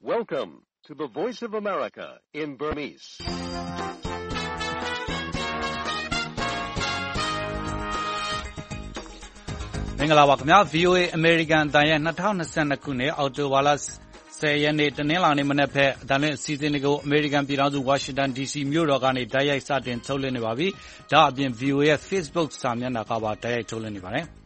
Welcome to the Voice of America in Burmese. ။မင်္ဂလာပါခင်ဗျာ VOA American အတန်ရဲ့2022ခုနှစ်အောက်တိုဘာလ10ရက်နေ့တနင်္လာနေ့မနက်ဖက်အတန်လွင့်အစီအစဉ်တွေကို American ပြည်ထောင်စု Washington DC မြို့တော်ကနေတိုက်ရိုက်စတင်ထုတ်လွှင့်နေပါပြီ။ဒါအပြင် VOA ရဲ့ Facebook စာမျက်နှာကပါတိုက်ရိုက်ထုတ်လွှင့်နေပါတယ်။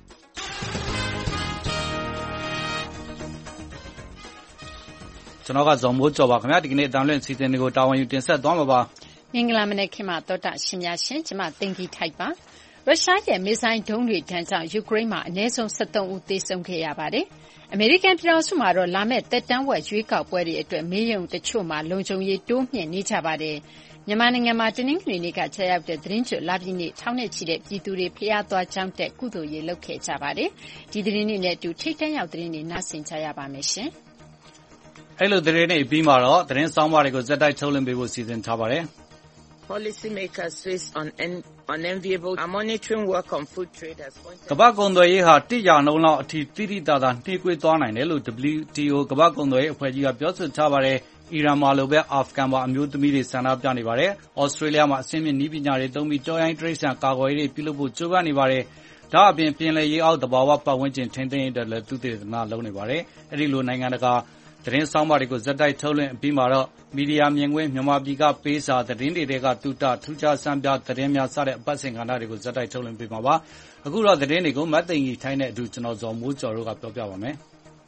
ကျွန်တော်ကဇော်မိုးကျော်ပါခင်ဗျာဒီကနေ့အတန်လွင့်အစီအစဉ်တွေကိုတာဝန်ယူတင်ဆက်သွားမှာပါ။မင်္ဂလာမနက်ခင်မှာတော်တာရှင်များရှင်ကျွန်မတင်ကြီးထိုက်ပါ။ရုရှားရဲ့မစ်ဇိုင်းဒုံးတွေတန်းကြောင့်ယူကရိန်းမှာအနည်းဆုံး73ဦးသေဆုံးခဲ့ရပါတယ်။အမေရိကန်ပြည်ထောင်စုမှာတော့လာမယ့်တက်တန်းဝက်ရွေးကောက်ပွဲတွေအတွက်မေးရုံတချို့မှာလုံခြုံရေးတိုးမြှင့်နေကြပါတယ်။မြန်မာနိုင်ငံမှာတင်းနှင်းကလေးတွေကကြာရောက်တဲ့သတင်းကျွလာပြည်နေ့ထောင်နဲ့ချီတဲ့ပြည်သူတွေဖျားသွားကြောင်းတဲ့ကုသိုလ်ရေးလုပ်ခဲ့ကြပါတယ်။ဒီသတင်းတွေနဲ့အတူထိတ်တန့်ရောက်သတင်းတွေနားဆင်ကြရပါမယ်ရှင်။အဲ့လိုသတင်းတွေပြီးမှတော့သတင်းဆောင်ပါတွေကိုဇက်တိုက်ထုတ်လွှင့်ပေးဖို့စီစဉ်ထားပါတယ်။ Policymakers face unenviable monitoring work on food trade has pointed ကမ္ဘာကုန်သွယ်ရေးဟာ100%လောက်အထိတိတိကျကျနှေးကွေးသွားနိုင်တယ်လို့ WTO ကမ္ဘာကုန်သွယ်ရေးအဖွဲ့ကြီးကပြောဆိုထားပါတယ်။အီရန်မှာလိုပဲအာဖဂန်မှာအမျိုးသမီးတွေဆန္ဒပြနေပါတယ်။ဩစတြေးလျမှာအဆင့်မြင့်နည်းပညာတွေသုံးပြီးကြောရိုင်းတိရစ္ဆာန်ကာကွယ်ရေးတွေပြုလုပ်ဖို့ကြိုးပမ်းနေပါတယ်။ဒါအပြင်ပြင်လယ်ရေအောက်သဘာဝပတ်ဝန်းကျင်ထိန်းသိမ်းရေးအတွက်လည်းသုတေသနလုပ်နေပါတယ်။အဲဒီလိုနိုင်ငံတကာသတင်းဆောင်ပါတွေကိုဇက်တိုက်ထုတ်လွှင့်ပြီးမှတော့မီဒီယာမြင်ကွင်းမြန်မာပြည်ကပေးစာသတင်းတွေကတူတာထူးခြားစမ်းပြသတင်းများစတဲ့အပတ်စဉ်ကဏ္ဍတွေကိုဇက်တိုက်ထုတ်လွှင့်ပေးမှာပါအခုတော့သတင်းတွေကိုမတ်သိင်ကြီးထိုင်းတဲ့အတူကျွန်တော်ဇော်မိုးကျော်တို့ကပြောပြပါမယ်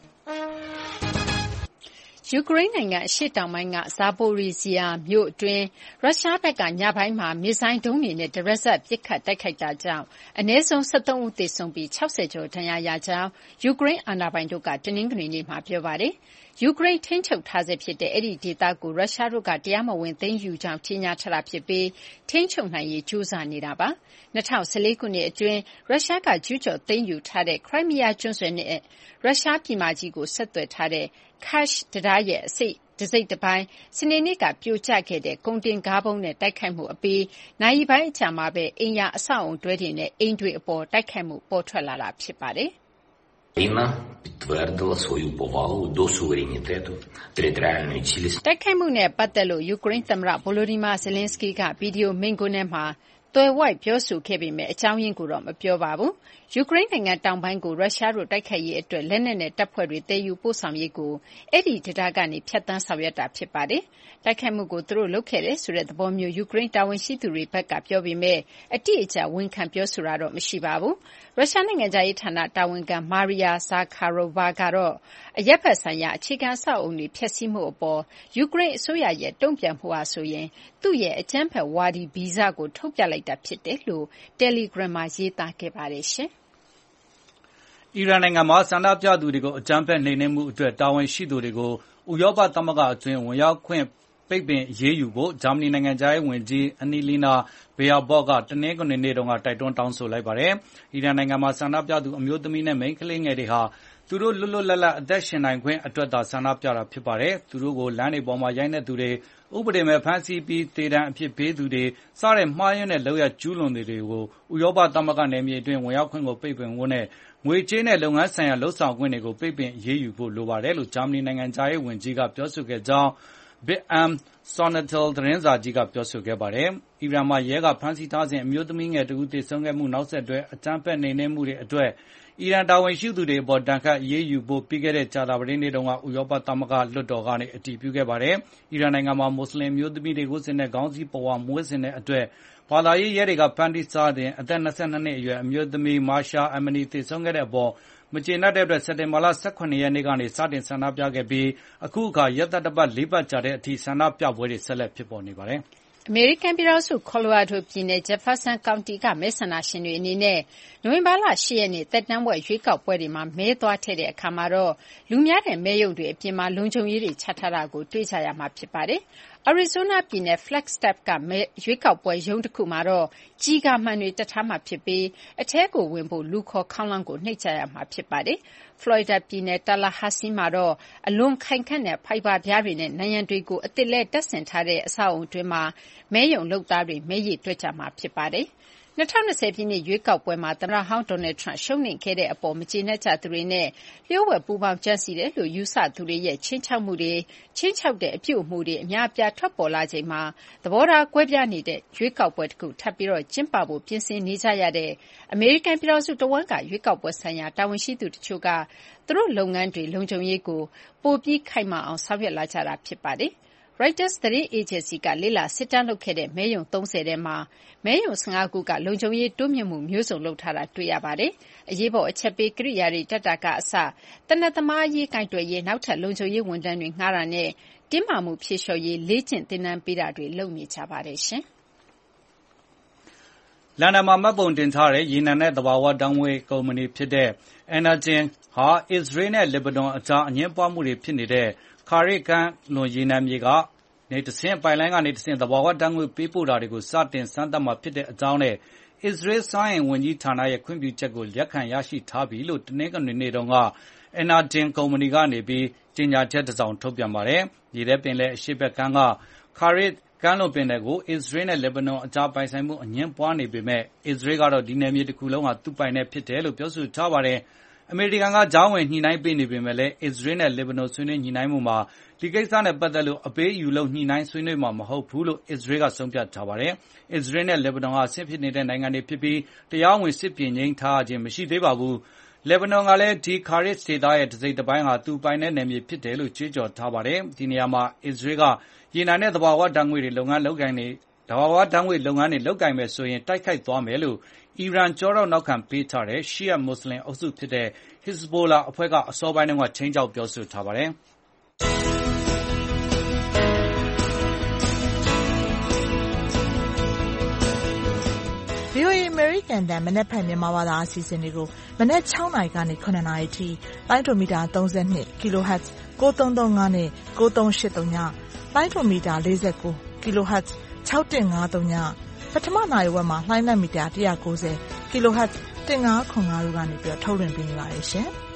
ယူကရိန်းနိုင်ငံအရှေ့တောင်ပိုင်းကဇာပိုရီဇီယာမြို့အတွင်းရုရှားဘက်ကညပိုင်းမှာမစ်ဇိုင်းဒုံးတွေနဲ့တရက်ဆက်ပစ်ခတ်တိုက်ခိုက်တာကြောင့်အနည်းဆုံး73ဦးသေဆုံးပြီး60ကျော်ဒဏ်ရာရကြောင်းယူကရိန်းအာဏာပိုင်တို့ကတနင်္ဂနွေနေ့မှာပြောပါတယ်။ယူကရိန်းထိန်းချုပ်ထားဆဲဖြစ်တဲ့အဲဒီဒေသကိုရုရှားတို့ကတရားမဝင်သိမ်းယူကြောင်းကြေညာထားတာဖြစ်ပြီးထိန်းချုပ်နိုင်ရေးကြိုးစားနေတာပါ။2014ခုနှစ်အတွင်းရုရှားကကျူးကျော်သိမ်းယူထားတဲ့ခရိုင်းမီးယားကျွန်းဆွယ်နဲ့ရုရှားပြည်မကြီးကိုဆက်သွယ်ထားတဲ့ Kerch တံတားရဲ့တစိတ်တပိုင်းစနေနေ့ကပြိုကျခဲ့တဲ့ကုန်တင်ကားဗုံးနဲ့တိုက်ခိုက်မှုအပြီးနာရီပိုင်းအကြာမှာပဲအိမ်ယာအဆောက်အုံတွဲတွေနဲ့အိမ်တွေအပေါ်တိုက်ခိုက်မှုပေါ်ထွက်လာတာဖြစ်ပါတယ်။ Україна підтвердила свою повагу до суверенітету, територіальної цілісності. တိုက်ခိုက်မှုနဲ့ပတ်သက်လို့ယူကရိန်းသမ္မတဗိုလိုဒီမာဇယ်လင်းစကီးကဗီဒီယိုမိန့်ခွန်းထဲမှာသွယ်ဝိုက်ပြောဆိုခဲ့ပေမဲ့အကြောင်းရင်းကိုတော့မပြောပါဘူး။ယူကရိန်းနိုင်ငံတောင်ပိုင်းကိုရုရှားတို့တိုက်ခိုက်ရေးအတွက်လက်နက်နဲ့တပ်ဖွဲ့တွေတည်ယူပို့ဆောင်ရေးကိုအဲ့ဒီဒေသကနေဖျက်ဆီးဆောင်ရွက်တာဖြစ်ပါတယ်။တိုက်ခိုက်မှုကိုသူတို့လုပ်ခဲ့တယ်ဆိုတဲ့သဘောမျိုးယူကရိန်းတာဝန်ရှိသူတွေဘက်ကပြောပေမဲ့အတိအကျဝန်ခံပြောဆိုတာတော့မရှိပါဘူး။ရုရှားနိုင်ငံသားရေးဌာနတာဝန်ခံမာရီယာဇာခါရိုဗာကတော့အရက်ဖက်ဆိုင်ရာအခြေခံအဆောက်အုံတွေဖျက်ဆီးမှုအပေါ်ယူကရိန်းအစိုးရရဲ့တုံ့ပြန်မှုဟာဆိုရင်သူ့ရဲ့အကြမ်းဖက်ဝါဒီဗီဇကိုထုတ်ပြလိုက်တာဖြစ်တယ်လို့ Telegram မှာရေးသားခဲ့ပါတယ်ရှင်။အီရန်နိုင်ငံမှာဆန္ဒပြသူတွေကိုအကြမ်းဖက်နှိမ်နင်းမှုအတွက်တာဝန်ရှိသူတွေကိုဥရောပသမဂ္ဂအတွင်းဝင်ရောက်ခွင့်ပိတ်ပင်အရေးယူဖို့ဂျာမနီနိုင်ငံသားရေးဝန်ကြီးအနီလီနာဘေယာဘော့ကတနင်္ဂနွေနေ့တုန်းကတိုက်တွန်းတောင်းဆိုလိုက်ပါတယ်။အီရန်နိုင်ငံမှာဆန္ဒပြသူအမျိုးသမီးနဲ့မိန်းကလေးငယ်တွေဟာသူတို့လွတ်လွတ်လပ်လပ်အသက်ရှင်နိုင်ခွင့်အတွက်သာဆန္ဒပြတာဖြစ်ပါတယ်။သူတို့ကိုလမ်းတွေပေါ်မှာရိုက်နှက်သူတွေဥပဒေမဲ့ဖမ်းဆီးပြီးတေတံအဖြစ်ပေးသူတွေစတဲ့မှားယွင်းတဲ့လုပ်ရကျူးလွန်သူတွေကိုဥရောပသမဂ္ဂနယ်မြေအတွင်းဝင်ရောက်ခွင့်ကိုပိတ်ပင်ဖို့နဲ့ငွေကြေးနဲ့လုပ်ငန်းဆိုင်ရာလှုပ်ဆောင်ခွင့်တွေကိုပိတ်ပင်အရေးယူဖို့လိုပါတယ်လို့ဂျာမနီနိုင်ငံသားရေးဝန်ကြီးကပြောဆိုခဲ့ကြောင်းBild-Am Sonnetel သတင်းစာကြီးကပြောဆိုခဲ့ပါတယ်။အီရန်မှာရဲကဖမ်းဆီးထားစဉ်အမျိုးသမီးငယ်တဦးသေဆုံးခဲ့မှုနောက်ဆက်တွဲအကြမ်းဖက်နှိမ်နင်းမှုတွေအတွက်အီရန်တာဝန်ရှိသူတွေအပေါ်ဒဏ်ခတ်အရေးယူဖို့ပြီးခဲ့တဲ့ကြာသပတေးနေ့တုန်းကဥရောပသမဂ္ဂလွှတ်တော်ကနေအတည်ပြုခဲ့ပါတယ်။အီရန်နိုင်ငံမှာမွတ်စလင်မျိုးသမီးတွေဝတ်ဆင်တဲ့ခေါင်းစည်းပဝါမွေးဆင်တဲ့အတွက်ဘာသာရေးရဲတွေကဖမ်းဆီးထားတဲ့အသက်22နှစ်အရွယ်အမျိုးသမီးမာရှာအမနီသေဆုံးခဲ့တဲ့အပေါ်မကျေနပ်တဲ့အတွက်စက်တင်ဘာလ18ရက်နေ့ကနေစတင်ဆန္ဒပြခဲ့ပြီးအခုအခါရက်သတ္တပတ်4ပတ်ကြာတဲ့အထိဆန္ဒပြပွဲတွေဆက်လက်ဖြစ်ပေါ်နေပါတယ်။အမေရိကန်ပြည်ထောင်စုကော်လိုရာဒိုပြည်နယ်ဂျက်ဖာဆန်ကောင်တီကမဲဆန္ဒရှင်တွေအနေနဲ့နိုဝင်ဘာလ10ရက်နေ့တက်တန်းပွဲရွေးကောက်ပွဲတွေမှာမဲသွားထည့်တဲ့အခါမှာတော့လူများတဲ့မဲရုံတွေအပြင်မှာလုံခြုံရေးတွေချထားတာကိုတွေ့ကြရမှာဖြစ်ပါတယ်။ Arizona ပြည်နယ် Flagstaff ကရွေးကောက်ပွဲရုံးတခုမှာတော့ကျည်ကာမှန်တွေတပ်ထားမှာဖြစ်ပြီးအထဲကိုဝင်ဖို့လူခေါ်ခေါင်းလောင်းကိုနှိပ်ကြရမှာဖြစ်ပါတယ်။ Florida ပြည်နယ် Tallahassee မှာတော့အလွန်ခိုင်ခန့်တဲ့ဖိုင်ဘာပြားတွေနဲ့နံရံတွေကိုအသစ်လဲတပ်ဆင်ထားတဲ့အဆောက်အုံတွင်းမှာမဲရုံလုပ်သားတွေမဲရေတွက်ကြမှာဖြစ်ပါတယ်။ 2020 ပြည့်နှစ်ရွေးကောက်ပွဲမှာသမ္မတဟောင်း Donald Trump ရှုံးနိမ့်ခဲ့တဲ့အပေါ်မကျေနပ်ကြသူတွေနဲ့လျှို့ဝှက်ပူးပေါင်းကြံစည်တယ်လို့ယူဆသူတွေရဲ့ခြိမ်းခြောက်မှုတွေခြိမ်းခြောက်တဲ့အပြုအမူတွေအများအပြားထွက်ပေါ်လာချိန်မှာသဘောထားကွဲပြားနေတဲ့ရွေးကောက်ပွဲတစ်ခုထပ်ပြီးကျင်းပဖို့ပြင်ဆင်နေကြရတဲ့အမေရိကန်ပြည်ထောင်စုတဝန်းကရွေးကောက်ပွဲဆိုင်ရာတာဝန်ရှိသူတချို့ကသူတို့လုပ်ငန်းတွေလုံခြုံရေးကိုပိုပြီးခိုင်မာအောင်ဆောင်ရွက်လာကြတာဖြစ်ပါတယ်။ Reuters သတင်းအေဂျင်စီကလေ့လာစစ်တမ်းလုပ်ခဲ့တဲ့မဲရုံ30ထဲမှာမဲရုံ15ခုကလုံခြုံရေးတိုးမြှင့်မှုမျိုးစုံလုပ်ထားတာတွေ့ရပါတယ်။အရေးပေါ်အချက်ပေးကိရိယာတွေတပ်တာကအစသေနတ်သမားရေးကိုင်တွယ်ရေးနောက်ထပ်လုံခြုံရေးဝန်ထမ်းတွေငှားတာနဲ့တင်းမာမှုဖြေလျှော့ရေးလေ့ကျင့်သင်တန်းပေးတာတွေလုပ်နေကြပါတယ်။လန်ဒန်မှာမှတ်ပုံတင်ထားတဲ့ရေနံနဲ့သဘာဝဓာတ်ငွေ့ကုမ္ပဏီဖြစ်တဲ့ Energen ဟာအစ္စရေးနဲ့လက်ဘနွန်အကြားအငြင်းပွားမှုတွေဖြစ်နေတဲ့ခါရစ်ကမ်းလွန်ရေနံမြေကနေတဆင့်ပိုင်လိုင်းကနေတဆင့်သဘာဝဓာတ်ငွေ့ပေးပို့တာတွေကိုစတင်စမ်းသပ်မှာဖြစ်တဲ့အကြောင်းနဲ့အစ္စရေးစွမ်းအင်ဝန်ကြီးဌာနရဲ့ခွင့်ပြုချက်ကိုလက်ခံရရှိထားပြီလို့တနင်္ဂနွေနေ့တုန်းက Energen ကုမ္ပဏီကနေကြေညာချက်တစ်စောင်ထုတ်ပြန်ပါတယ်။ရေထဲပင်လယ်အရှေ့ဘက်ကမ်းကခါရစ်ကမ်းလွန်ပင်လယ်ကိုအစ္စရေးနဲ့လက်ဘနွန်အကြားပိုင်ဆိုင်မှုအငြင်းပွားနေပေမဲ့အစ္စရေးကတော့ဒီနယ်မြေတစ်ခုလုံးဟာသူ့ပိုင်နယ်ဖြစ်တယ်လို့ပြောဆိုထားပါတယ်။အမေရိကန်ကကြားဝင်ညှိနှိုင်းပေးနေပေမဲ့လည်းအစ္စရေးနဲ့လက်ဘနွန်ဆွေးနွေးညှိနှိုင်းမှုမှာဒီကိစ္စနဲ့ပတ်သက်လို့အပေးအယူလုပ်ညှိနှိုင်းဆွေးနွေးမှာမဟုတ်ဘူးလို့အစ္စရေးကဆုံးဖြတ်ထားပါတယ်။အစ္စရေးနဲ့လက်ဘနွန်ဟာစစ်ဖြစ်နေတဲ့နိုင်ငံတွေဖြစ်ပြီးတရားဝင်စစ်ပြေငြိမ်းထားခြင်းမရှိသေးပါဘူး။လက်ဘနွန်ကလည်းဒီခါရစ်ဒေသရဲ့တစ်စိတ်တစ်ပိုင်းဟာသူပိုင်တဲ့နယ်မြေဖြစ်တယ်လို့ကြွေးကြော်ထားပါတယ်။ဒီနေရာမှာအစ္စရေးကရေနံနဲ့သဘာဝဓာတ်ငွေ့လုပ်ငန်းလုပ်ကိုင်မယ်ဆိုရင်တိုက်ခိုက်သွားမယ်လို့အီရန်ကြောတော့နောက်ခံပေးထားတဲ့ရှီးယမွတ်ဆလင်အုပ်စုဖြစ်တဲ့ Hezbollah အဖွဲ့ကအစောပိုင်းတုန်းကခြိမ်းခြောက်ပြောဆိုထားပါတယ်။ VOA အမေရိကန်တန်မနက်ဖြန်မြန်မာဘာသာအစီအစဉ်တွေကိုမနက်6နာရီကနေ9နာရီထိလိုင်းဒိုမီတာ32 kHz 9335နဲ့9383ညလိုင်းဒိုမီတာ49 kHz 6153ညပထမနာရီဝက်မှာလှိုင်းလက်မီတာ190 kHz 1505တို့ကနေပြီးထုတ်လွှင့်ပေးနေပါတယ်ရှင်။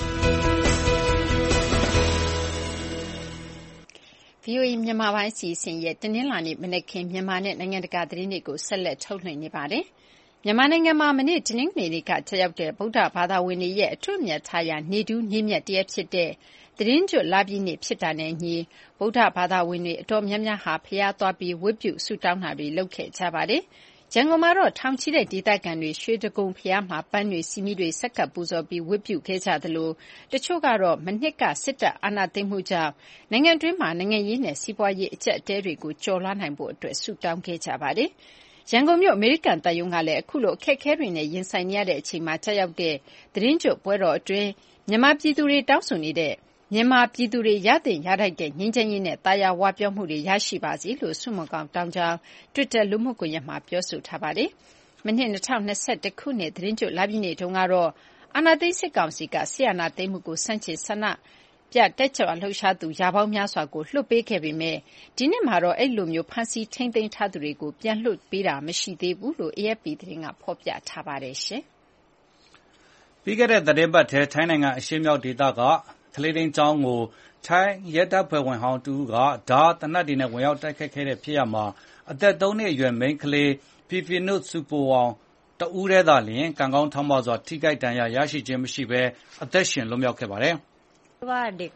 VOA မြန်မာပိုင်းအစီအစဉ်ရဲ့တနင်္လာနေ့မနက်ခင်းမြန်မာနဲ့နိုင်ငံတကာသတင်းတွေကိုဆက်လက်ထုတ်လွှင့်နေပါတယ်။မြန်မာနိုင်ငံမှာမနေ့တနင်္ဂနွေနေ့ကတက်ရောက်တဲ့ဗုဒ္ဓဘာသာဝင်တွေရဲ့အထွတ်အမြတ်ထားရာနေထူးနေ့မြတ်တရက်ဖြစ်တဲ့သီတင်းကျွတ်လပြည့်နေ့ဖြစ်တာနဲ့အညီဗုဒ္ဓဘာသာဝင်တွေအတော်များများဟာဘုရားသွားပြီးဝတ်ပြုဆုတောင်းတာတွေလုပ်ခဲ့ကြပါတယ်။ရန်ကုန်မှာတော့ထောင်ချီတဲ့ဒေသခံတွေရွှေတကုံဘုရားမှာပန်းတွေစီမီတွေဆက်ကပ်ပူဇော်ပြီးဝတ်ပြုခဲ့ကြသလိုတချို့ကတော့မနှစ်ကစစ်တပ်အာဏာသိမ်းမှုကြောင့်နိုင်ငံတွင်းမှာနိုင်ငံရေးနဲ့စီးပွားရေးအကျပ်အတည်းတွေကိုကျော်လွှားနိုင်ဖို့အတွက်ဆုတောင်းခဲ့ကြပါတယ်။ရန်ကုန်မြို့အမေရိကန်တပ်ယုံကလည်းအခုလိုအခက်အခဲတွေနဲ့ရင်ဆိုင်နေရတဲ့အချိန်မှာကြာရောက်တဲ့သီတင်းကျွတ်ပွဲတော်အတွင်းမြန်မာပြည်သူတွေတောင်းဆိုနေတဲ့မြန်မာပြည်သူတွေရသင့်ရထိုက်တဲ့ငြိမ်းချမ်းရေးနဲ့တာယာဝပြောမှုတွေရရှိပါစေလို့ဆုမွန်ကောင်းတောင်းကြောင်း Twitter လူမှုကွန်ရက်မှာပြောဆိုထားပါတယ်။မနှစ်2021ခုနှစ်သီတင်းကျွတ်လပြည့်နေ့တုန်းကတော့အာဏာသိမ်းစစ်ကောင်စီကဆီယနာသိမ်းမှုကိုဆန့်ကျင်ဆန္ဒပြတက်ကြွလှုပ်ရှားသူရာပေါင်းများစွာကိုလွှတ်ပေးခဲ့ပေမဲ့ဒီနှစ်မှာတော့အဲ့လိုမျိုးဖမ်းဆီးထိန်းသိမ်းထားသူတွေကိုပြန်လွှတ်ပေးတာမရှိသေးဘူးလို့ AFP သတင်းကဖော်ပြထားပါတယ်ရှင်။ပြီးခဲ့တဲ့သတင်းပတ်ထဲထိုင်းနိုင်ငံအရှေ့မြောက်ဒေသကကလေးတင်းကျောင်းကိုထိုင်းရဲတပ်ဖွဲ့ဝင်ဟောင်းတူကဓာတ်တနတ်တွေနဲ့ဝင်ရောက်တိုက်ခတ်ခဲ့တဲ့ဖြစ်ရပ်မှာအသက်3နှစ်အရွယ်မိန်းကလေး Pipinut Supowarn တဦးတည်းသာလျှင်ကံကောင်းထောက်မစွာထိခိုက်ဒဏ်ရာရရှိခြင်းမရှိဘဲအသက်ရှင်လွတ်မြောက်ခဲ့ပါတယ်။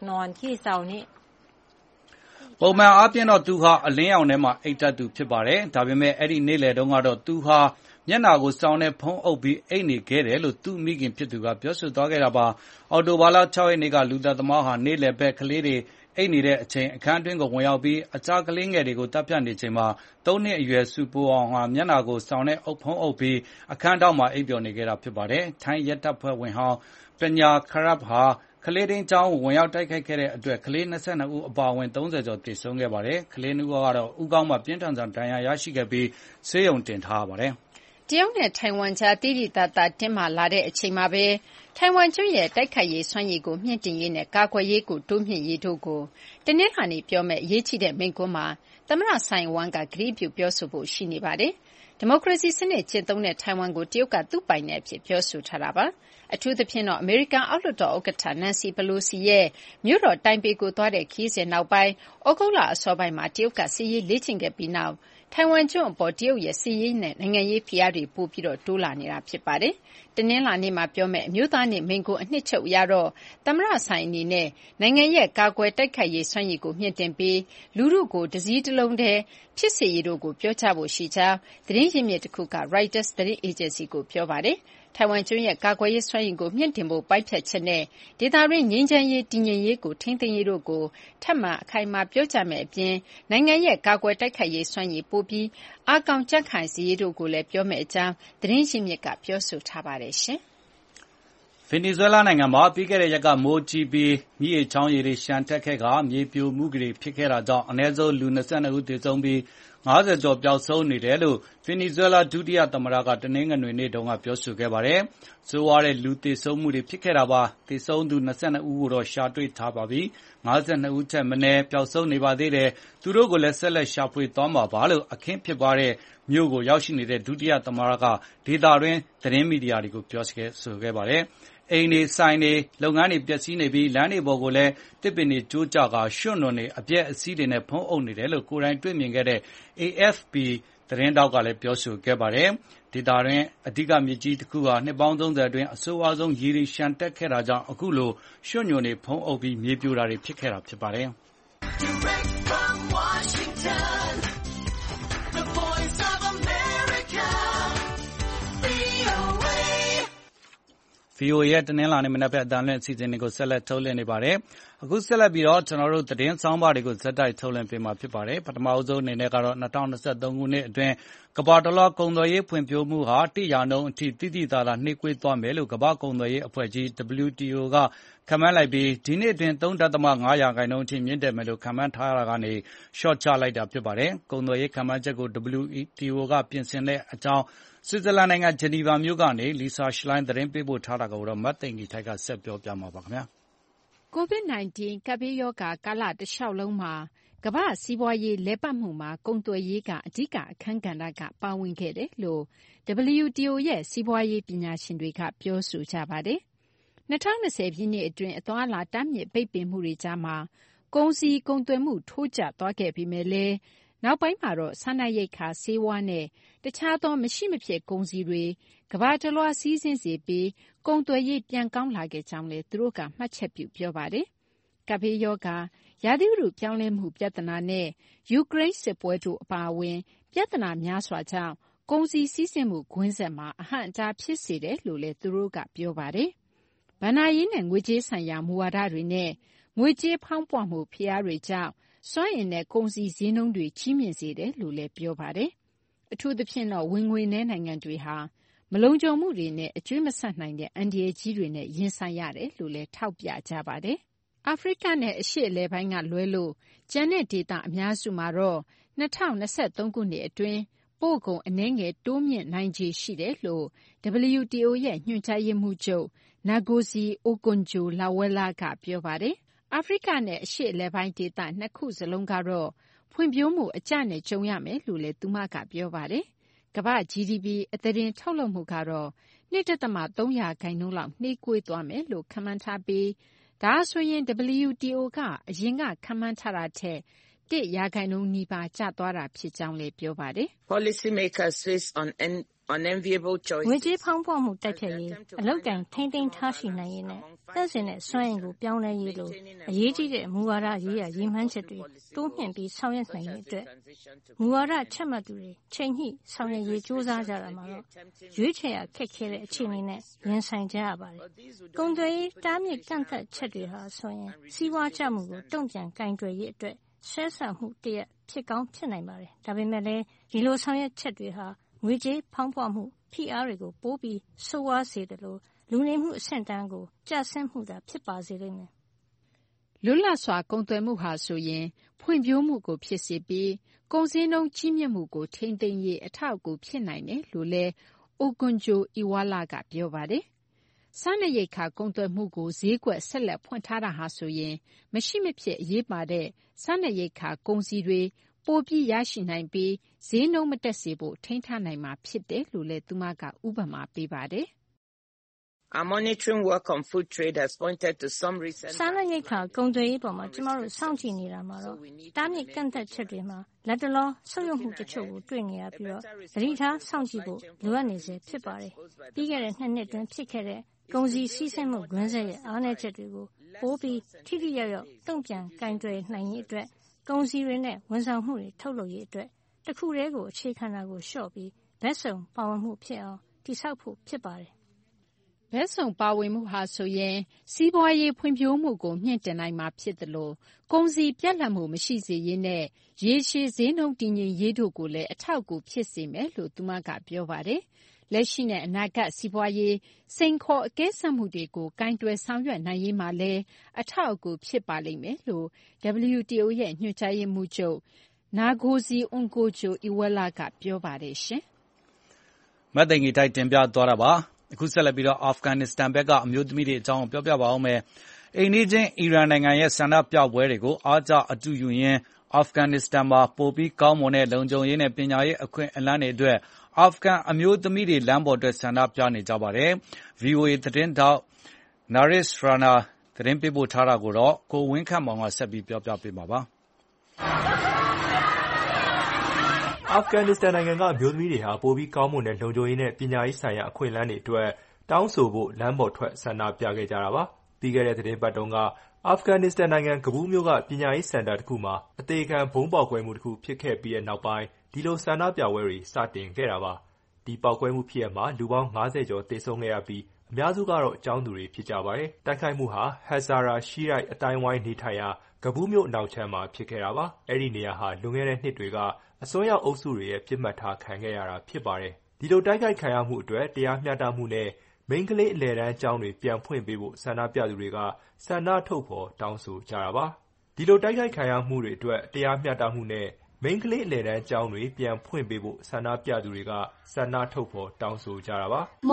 ပုံမှန်အားဖြင့်တော့သူဟာအလင်းရောင်ထဲမှာအိပ်တတ်သူဖြစ်ပါတယ်။ဒါပေမဲ့အဲ့ဒီနေ့လယ်တုန်းကတော့သူဟာမျက်နှာကိုစောင်းနဲ့ဖုံးအုပ်ပြီးအိပ်နေခဲ့တယ်လို့သူ့မိခင်ဖြစ်သူကပြောဆိုသွားခဲ့တာပါ။အော်တိုဘာလ6ရက်နေ့ကလူသက်သမားဟာနေ့လယ်ဘက်ကလေးတွေအိပ်နေတဲ့အချိန်အခန်းတွင်းကိုဝင်ရောက်ပြီးအခြားကလေးငယ်တွေကိုတပ်ဖြတ်နေချိန်မှာ3နှစ်အရွယ်စူပိုအောင်ဟာမျက်နှာကိုစောင်းနဲ့ဖုံးအုပ်ပြီးအခန်းထောက်မှာအိပ်ပျော်နေခဲ့တာဖြစ်ပါတယ်။ထိုင်းရဲတပ်ဖွဲ့ဝင်ဟောင်းပညာခရပ်ဟာကလေးတင်းကျောင်းကိုဝင်ရောက်တိုက်ခိုက်ခဲ့တဲ့အတွက်ကလေး22ဦးအပါအဝင်30ကျော်သေဆုံးခဲ့ပါတယ်။ကလေး2ဦးကတော့ဦးခေါင်းမှာပြင်းထန်စွာဒဏ်ရာရရှိခဲ့ပြီးဆေးရုံတင်ထားရပါတယ်။တရုတ်နဲ့ထိုင်ဝမ်ကြားတိတိတတ်တင်းမာလာတဲ့အချိန်မှာပဲထိုင်ဝမ်ကျွန်းရဲ့တိုက်ခိုက်ရေးစွမ်းရည်ကိုမြင့်တင်ရေးနဲ့ကာကွယ်ရေးကိုတိုးမြှင့်ရေးတို့ကိုတနင်္လာနေ့ပြောမဲ့အရေးကြီးတဲ့မိန့်ခွန်းမှာသမ္မတဆိုင်ဝမ်ကကတိပြုပြောဆိုဖို့ရှိနေပါတယ်။ဒီမိုကရေစီစနစ်ကျင့်သုံးတဲ့ထိုင်ဝမ်ကိုတရုတ်ကသူ့ပိုင်တဲ့အဖြစ်ပြောဆိုထားတာပါ။အထူးသဖြင့်တော့အမေရိကန်အောက်လွှတ်တော်ဥက္ကဋ္ဌနန်စီပလိုစီရဲ့မြို့တော်တိုင်ပေကိုသွားတဲ့ခရီးစဉ်နောက်ပိုင်းဩဂုတ်လအစောပိုင်းမှာတရုတ်ကစစ်ရေးလေ့ကျင့်ခဲ့ပြီးနောက်ထိုင်ဝမ်ကျွန်းအပေါ်တရုတ်ရဲ့စစ်ရေးနဲ့နိုင်ငံရေးဖိအားတွေပိုပြီးတိုးလာနေတာဖြစ်ပါတယ်။တနင်္လာနေ့မှာပြောမယ့်အမျိုးသားနေ့မိန့်ခွန်းအနှစ်ချုပ်အရတော့သမ္မတဆိုင်အနေနဲ့နိုင်ငံရဲ့ကာကွယ်တိုက်ခိုက်ရေးစွမ်းရည်ကိုမြှင့်တင်ပြီးလူထုကိုတစည်းတလုံးတည်းဖြစ်စေရေးတို့ကိုပြောကြားဖို့ရှိကြောင်းသတင်းရင်းမြစ်တစ်ခုက Reuters သတင်းအေဂျင်စီကိုပြောပါတယ်။ထိုင်ဝမ်ကျွန်းရဲ့ကာကွယ်ရေးစွမ်းရည်ကိုမြှင့်တင်ဖို့ပိုင်းဖြတ်ချက်နဲ့ဒေသတွင်းငြိမ်းချမ်းရေးတည်ငြိမ်ရေးကိုထိန်းသိမ်းရေးတို့ကိုထပ်မံအခိုင်အမာပြောကြားမယ့်အပြင်နိုင်ငံရဲ့ကာကွယ်တိုက်ခိုက်ရေးစွမ်းရည်ပိုပြီးအားကောင်းကြံ့ခိုင်စေရေးတို့ကိုလည်းပြောမယ့်အကြောင်းသတင်းရင်းမြစ်ကပြောဆိုထားပါတယ်ရှင်။ဗင်နီဇွဲလားနိုင်ငံမှာပြီးခဲ့တဲ့ရက်ကမိုးကြီးပြီးမြစ်ရေချောင်းရေတွေရှမ်းတက်ခဲ့ကမြေပြိုမှုတွေဖြစ်ခဲ့တာကြောင့်အနည်းဆုံးလူ22ဦးသေဆုံးပြီး50ကျော်ပျောက်ဆုံးနေတယ်လို့ဗင်နီဇွဲလားဒုတိယသမ္မတကတနင်္ဂနွေနေ့တုန်းကပြောဆိုခဲ့ပါတယ်။ဆိုးဝါးတဲ့လူသေဆုံးမှုတွေဖြစ်ခဲ့တာပါ။သေဆုံးသူ22ဦးကိုတော့ရှာတွေ့ထားပါပြီ။52ဦးထက်မနည်းပျောက်ဆုံးနေပါသေးတယ်။သူတို့ကိုလည်းဆက်လက်ရှာဖွေသွားမှာပါလို့အခင်းဖြစ်ပွားတဲ့မြို့ကိုရောက်ရှိနေတဲ့ဒုတိယသမ္မတကဒေသတွင်းသတင်းမီဒီယာတွေကိုပြောဆိုခဲ့ပါတယ်။အိမ်တွေဆိုင်တွေလုပ်ငန်းတွေပျက်စီးနေပြီးလမ်းတွေပေါ်ကိုလည်းတစ်ပင်တွေကျိုးကျကရွှံ့နွံတွေအပြက်အစီးတွေနဲ့ဖုံးအုပ်နေတယ်လို့ကိုယ်တိုင်တွေ့မြင်ခဲ့တဲ့ AFP သတင်းတောက်ကလည်းပြောဆိုခဲ့ပါတယ်။ဒေသတွင်းအဓိကမြစ်ကြီးတစ်ခုဟာနှစ်ပေါင်း30အတွင်းအဆိုးဝါးဆုံးရေတွေရှမ်းတက်ခဲ့တာကြောင့်အခုလိုရွှံ့နွံတွေဖုံးအုပ်ပြီးမြေပြိုတာတွေဖြစ်ခဲ့တာဖြစ်ပါတယ်။ VOA ရဲ့တနင်္လာနေ့မနက်ဘက်အသံလွှင့်အစီအစဉ်တွေကိုဆက်လက်ထုတ်လွှင့်နေပါတယ်။အခုဆက်လက်ပြီးတော့ကျွန်တော်တို့သတင်းဆောင်းပါးတွေကိုဇက်တိုက်ထုတ်လွှင့်ပေးမှာဖြစ်ပါတယ်။ပထမအဆုံးအနေနဲ့ကတော့2023ခုနှစ်အတွင်းကမ္ဘာတလွှားကုန်သွယ်ရေးဖွံ့ဖြိုးမှုဟာ1%အထိတိတိကျကျနှေးကွေးသွားမယ်လို့ကမ္ဘာကုန်သွယ်ရေးအဖွဲ့ကြီး WTO ကခန့်မှန်းလိုက်ပြီးဒီနှစ်အတွင်း 3.5% အထိမြင့်တက်မယ်လို့ခန့်မှန်းထားတာကနေလျှော့ချလိုက်တာဖြစ်ပါတယ်။ကုန်သွယ်ရေးခန့်မှန်းချက်ကို WTO ကပြင်ဆင်တဲ့အကြောင်းဆွစ်ဇာလန်နိုင်ငံဂျနီဗာမြို့ကနေ Lisa Schlein သတင်းပေးပို့ထားတာကိုတော့မသိင်္ဂီထိုက်ကဆက်ပြောပြမှာပါခင်ဗျာ။ COVID-19 ကပ်ဘေးရောဂါကာလတလျှောက်လုံးမှာကမ္ဘာ့စီးပွားရေးလည်ပတ်မှုမှာကုန်သွယ်ရေးကအဓိကအခန်းကဏ္ဍကပါဝင်ခဲ့တယ်လို့ WTO ရဲ့စီးပွားရေးပညာရှင်တွေကပြောဆိုကြပါတယ်။2020ပြည့်နှစ်အတွင်းအသွားအလာတားမြစ်ပိတ်ပင်မှုတွေကြားမှာကုန်စည်ကုန်သွယ်မှုထိုးကျသွားခဲ့ပေမဲ့လည်းနောက်ပိုင်းမှာတော့စားနပ်ရိက္ခာဆေးဝါးနဲ့တခြားသောမရှိမဖြစ်ကုန်စည်တွေကမ္ဘာတလွှားစီးဆင်းစေပြီးကုန်သွယ်ရေးပြန်ကောင်းလာခဲ့ကြောင်းလည်းသူတို့ကမှတ်ချက်ပြုပြောပါတယ်။ကပ်ဘေးရောဂါရာသီဥတုပြောင်းလဲမှုပြဿနာနဲ့ယူကရိန်းစစ်ပွဲတို့အပါအဝင်ပြဿနာများစွာကြောင့်ကုန်စည်စီးဆင်းမှုကွင်းဆက်မှာအဟန့်အတားဖြစ်စေတယ်လို့လည်းသူတို့ကပြောပါတယ်။ဘဏ္ဍာရေးနဲ့ငွေကြေးဆိုင်ရာမူဝါဒတွေနဲ့ငွေကြေးဖောင်းပွမှုဖိအားတွေကြောင့်စွမ်းအင်နဲ့ကုန်စည်ဈေးနှုန်းတွေကြီးမြင့်စေတယ်လို့လည်းပြောပါတယ်။အထူးသဖြင့်တော့ဝင်ငွေနည်းနိုင်ငံတွေဟာမလုံခြုံမှုတွေနဲ့အကျွေးမဆပ်နိုင်တဲ့အန္တရာယ်ကြီးတွေနဲ့ရင်ဆိုင်ရတယ်လို့လည်းထောက်ပြကြပါတယ်။အာဖရိကနဲ့အရှေ့အလယ်ပိုင်းကလွဲလို့ကျန်တဲ့ဒေသအများစုမှာတော့2023ခုနှစ်အတွင်းပို့ကုန်အနည်းငယ်တိုးမြင့်နိုင်ခြေရှိတယ်လို့ WTO ရဲ့ညွှန်ကြားရေးမှူးချုပ် Ngozi Okonjo-Iweala ကပြောပါတယ်။အာဖရိကနဲ့အရှေ့အလယ်ပိုင်းဒေသနှစ်ခုစလုံးကတော့ဖွံ့ဖြိုးမှုအကျနဲ့ကြုံရမယ်လို့လည်းသူမကပြောပါတယ်။ကမ္ဘာ့ GDP အသားတင်ထုတ်လုပ်မှုကတော့ 2.3% လောက်နှေးကွေးသွားမယ်လို့ခန့်မှန်းထားပြီးဒါဆိုရင် WTO ကအရင်ကခန့်မှန်းထားတာထက်1% နီးပါးကျသွားတာဖြစ်ကြောင်းလည်းပြောပါတယ်။ Policy makers face unenviable choices. ငွေကြေးဖောင်းပွမှုတိုက်ဖျက်ရေးအလောက်တိုင်ထိန်းသိမ်းထားရှိနိုင်ရေးနဲ့သန့်စင်တဲ့စွမ်းအင်ကိုပြောင်းလဲရေးလိုအရေးကြီးတဲ့မူဝါဒရေးရာရည်မှန်းချက်တွေတိုးမြှင့်ပြီးဆောင်ရွက်နိုင်ရေးအတွက်မူဝါဒချမှတ်သူတွေချိန်ညှိဆောင်ရွက်ရေးစူးစမ်းကြတာမှာတော့ရွေးချယ်ရခက်ခဲတဲ့အခြေအနေနဲ့ရင်ဆိုင်ကြရပါတယ်။ကုန်သွယ်ရေးတားမြစ်ကန့်သတ်ချက်တွေဟာဆိုရင်စီးပွားကျမှုကိုတုံ့ပြန်ကင်တွယ်ရေးအတွက်ဆွဲဆောင်မှုတရက်ဖြစ်ကောင်းဖြစ်နိုင်ပါတယ်။ဒါပေမဲ့လည်းဒီလိုဆောင်ရွက်ချက်တွေဟာငွေကြေးဖောင်းပွမှုဖိအားတွေကိုပိုးပြီးဆိုးဝါးစေတယ်လို့လူနေမှုအဆင့်တန်းကိုကျဆင်းမှုသာဖြစ်ပါစေလိမ့်မယ်။လွတ်လပ်စွာကုန်သွယ်မှုဟာဆိုရင်ဖွံ့ဖြိုးမှုကိုဖြစ်စေပြီးကုန်စည်နှုန်းကြီးမြင့်မှုကိုထိန်းသိမ်းရေးအထောက်အကူဖြစ်နိုင်တယ်လို့လည်း Okonjo-Iweala ကပြောပါတယ်။စားနပ်ရိက္ခာကုန်သွယ်မှုကိုဈေးကွက်ဆက်လက်ဖွင့်ထားတာဟာဆိုရင်မရှိမဖြစ်အရေးပါတဲ့စားနပ်ရိက္ခာကုန်စည်တွေပိုပြီးရရှိနိုင်ပြီးဈေးနှုန်းမတက်စေဖို့ထိန်းထားနိုင်မှာဖြစ်တယ်လို့လည်းသူမကဥပမာပေးပါတယ်။ Our monitoring work on food trade has pointed to some recent စားနပ်ရိက္ခာကုန်သွယ်ရေးပေါ်မှာကျမတို့စောင့်ကြည့်နေတာမှာတော့တားမြစ်ကန့်သက်ချက်တွေမှာလက်တလောဆုတ်ယုတ်မှုတချို့ကိုတွေ့နေရပြီးတော့သတိထားစောင့်ကြည့်ဖို့လိုအပ်နေစေဖြစ်ပါတယ်။ပြီးခဲ့တဲ့2 နှစ်တွင်ဖြစ်ခဲ့တဲ့ကုန်စည်စီးဆင်းမှုကွင်းဆက်ရဲ့အားနည်းချက်တွေကိုပိုပြီးထိထိရောက်ရောက်တုံ့ပြန်ကင်တွယ်နိုင်ရေးအတွက်ကုန်စည်တွေနဲ့ဝန်ဆောင်မှုတွေထုတ်လုပ်ရေးအတွက်တခုတည်းကိုအခြေခံတာကိုလျှော့ပြီးဘက်စုံပါဝင်မှုဖြစ်အောင်တည်ဆောက်ဖို့ဖြစ်ပါတယ်ဘက်စုံပါဝင်မှုဟာဆိုရင်စီးပွားရေးဖွံ့ဖြိုးမှုကိုမြင့်တင်နိုင်မှာဖြစ်တယ်လို့ကုန်စည်ပြတ်လတ်မှုမရှိစေရေးနဲ့ရေရှည်ဈေးနှုန်းတည်ငြိမ်ရေးတို့ကိုလည်းအထောက်အကူဖြစ်စေမယ်လို့သူမကပြောပါတယ်။လက်ရှိနဲ့အနာဂတ်စီးပွားရေးစိန်ခေါ်အကဲဆတ်မှုတွေကိုကင်တွယ်ဆောင်ရွက်နိုင်ရေးမှာလည်းအထောက်အကူဖြစ်ပါလိမ့်မယ်လို့ WTO ရဲ့ညွှန်ကြားရေးမှူးချုပ်Ngozi Okonjo-Iweala ကပြောပါတယ်ရှင်။မတ်သိင်္ဂီတိုက်တင်ပြသွားတာပါ။အခုဆက်လက်ပြီးတော့အာဖဂန်နစ္စတန်ဘက်ကအမျိုးသမီးတွေအကြောင်းပြောပြပါအောင်မယ်။အိမ်နီးချင်းအီရန်နိုင်ငံရဲ့ဆန္ဒပြပွဲတွေကိုအားကျအတူယူရင်းအာဖဂန်နစ္စတန်မှာပိုပြီးကောင်းမွန်တဲ့လုံခြုံရေးနဲ့ပညာရေးအခွင့်အလမ်းတွေအတွက်အာဖဂန်အမျိုးသမီးတွေလမ်းပေါ်ထွက်ဆန္ဒပြနေကြပါတယ်။ VOA သတင်းထောက် Naresh Rana သတင်းပေးပို့ထားတာကိုတော့ကိုဝင်းခန့်မောင်ကဆက်ပြီးပြောပြပေးမှာပါ။အာဖဂန်နစ္စတန်နိုင်ငံကအမျိုးသမီးတွေဟာပိုပြီးကောင်းမွန်တဲ့လုံခြုံရေးနဲ့ပညာရေးဆိုင်ရာအခွင့်အလမ်းတွေအတွက်တောင်းဆိုဖို့လမ်းပေါ်ထွက်ဆန္ဒပြခဲ့ကြတာပါ။ပြီးခဲ့တဲ့သီတင်းပတ်တုန်းကအာဖဂန်နစ္စတန်နိုင်ငံကဘူးမြို့ကပညာရေးစင်တာတစ်ခုမှာအသေခံဗုံးပေါက်ကွဲမှုတစ်ခုဖြစ်ခဲ့ပြီးတဲ့နောက်ပိုင်းဒီလိုဆန္ဒပြပွဲတွေစတင်ခဲ့တာပါ။ဒီပေါက်ကွဲမှုဖြစ်ရပ်မှာလူပေါင်း50ကျော်သေဆုံးခဲ့ရပြီးအများစုကတော့ကျောင်းသူတွေဖြစ်ကြပါတယ်။တိုက်ခိုက်မှုဟာ Hazara Shiite အသိုင်းအဝိုင်းနေထိုင်ရာကဘူးမြို့အနောက်ခြမ်းမှာဖြစ်ခဲ့တာပါ။အဲဒီနေရာဟာလွန်ခဲ့တဲ့နှစ်တွေကအစွန်းရောက်အုပ်စုတွေရဲ့ပစ်မှတ်ထားခံခဲ့ရတာဖြစ်ပါတယ်။ဒီလိုတိုက်ခိုက်ခံရမှုအတွက်တရားမျှတမှုနဲ့မိန်းကလေးအလယ်တန်းကျောင်းတွေပြန်ဖွင့်ပေးဖို့ဆန္ဒပြသူတွေကဆန္ဒထုတ်ဖော်တောင်းဆိုကြတာပါ။ဒီလိုတိုက်ခိုက်ခံရမှုတွေအတွက်တရားမျှတမှုနဲ့မိန်းကလေးအလယ်တန်းကျောင်းတွေပြန်ဖွင့်ပေးဖို့ဆန္ဒပြသူတွေကဆန္ဒထုတ်ဖော်တောင်းဆိုကြတာပါ။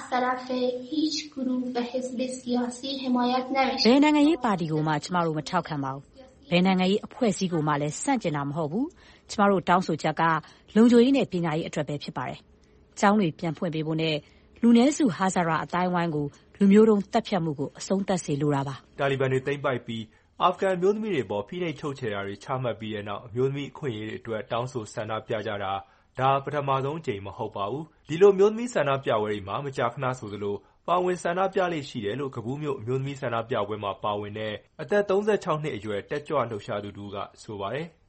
ဘယ်နိုင်ငံရေးပါတီကိုမှကျမတို့မထောက်ခံပါဘူး။ဘယ်နိုင်ငံရေးအဖွဲ့အစည်းကိုမှလည်းဆန့်ကျင်တာမဟုတ်ဘူး။ကျမတို့တောင်းဆိုချက်ကလုံခြုံရေးနဲ့ပညာရေးအတွက်ပဲဖြစ်ပါတယ်။ကျောင်းတွေပြန်ဖွင့်ပေးဖို့နဲ့လူနည်းစုဟာဇာရာအသိုင်းအဝိုင်းကိုလူမျိုးတုံးသတ်ဖြတ်မှုကိုအဆုံးသတ်စေလိုတာပါ။တာလီဘန်တွေသိမ်းပိုက်ပြီးအာဖဂန်အမျိုးသမီးတွေအပေါ်ဖိနှိပ်ချုပ်ချယ်တာတွေချမှတ်ပြီးတဲ့နောက်အမျိုးသမီးအခွင့်အရေးတွေအတွက်တောင်းဆိုဆန္ဒပြကြတာဒါပထမဆုံးအကြိမ်မဟုတ်ပါဘူး။ဒီလိုအမျိုးသမီးဆန္ဒပြပွဲတွေမှာမကြာခဏဆိုသလိုပါဝင်ဆန္ဒပြလေ့ရှိတယ်လို့ကဘူးမြို့အမျိုးသမီးဆန္ဒပြပွဲမှာပါဝင်တဲ့အသက်36နှစ်အရွယ်တက်ကြွလှုပ်ရှားသူတဦးကဆိုပါတယ်။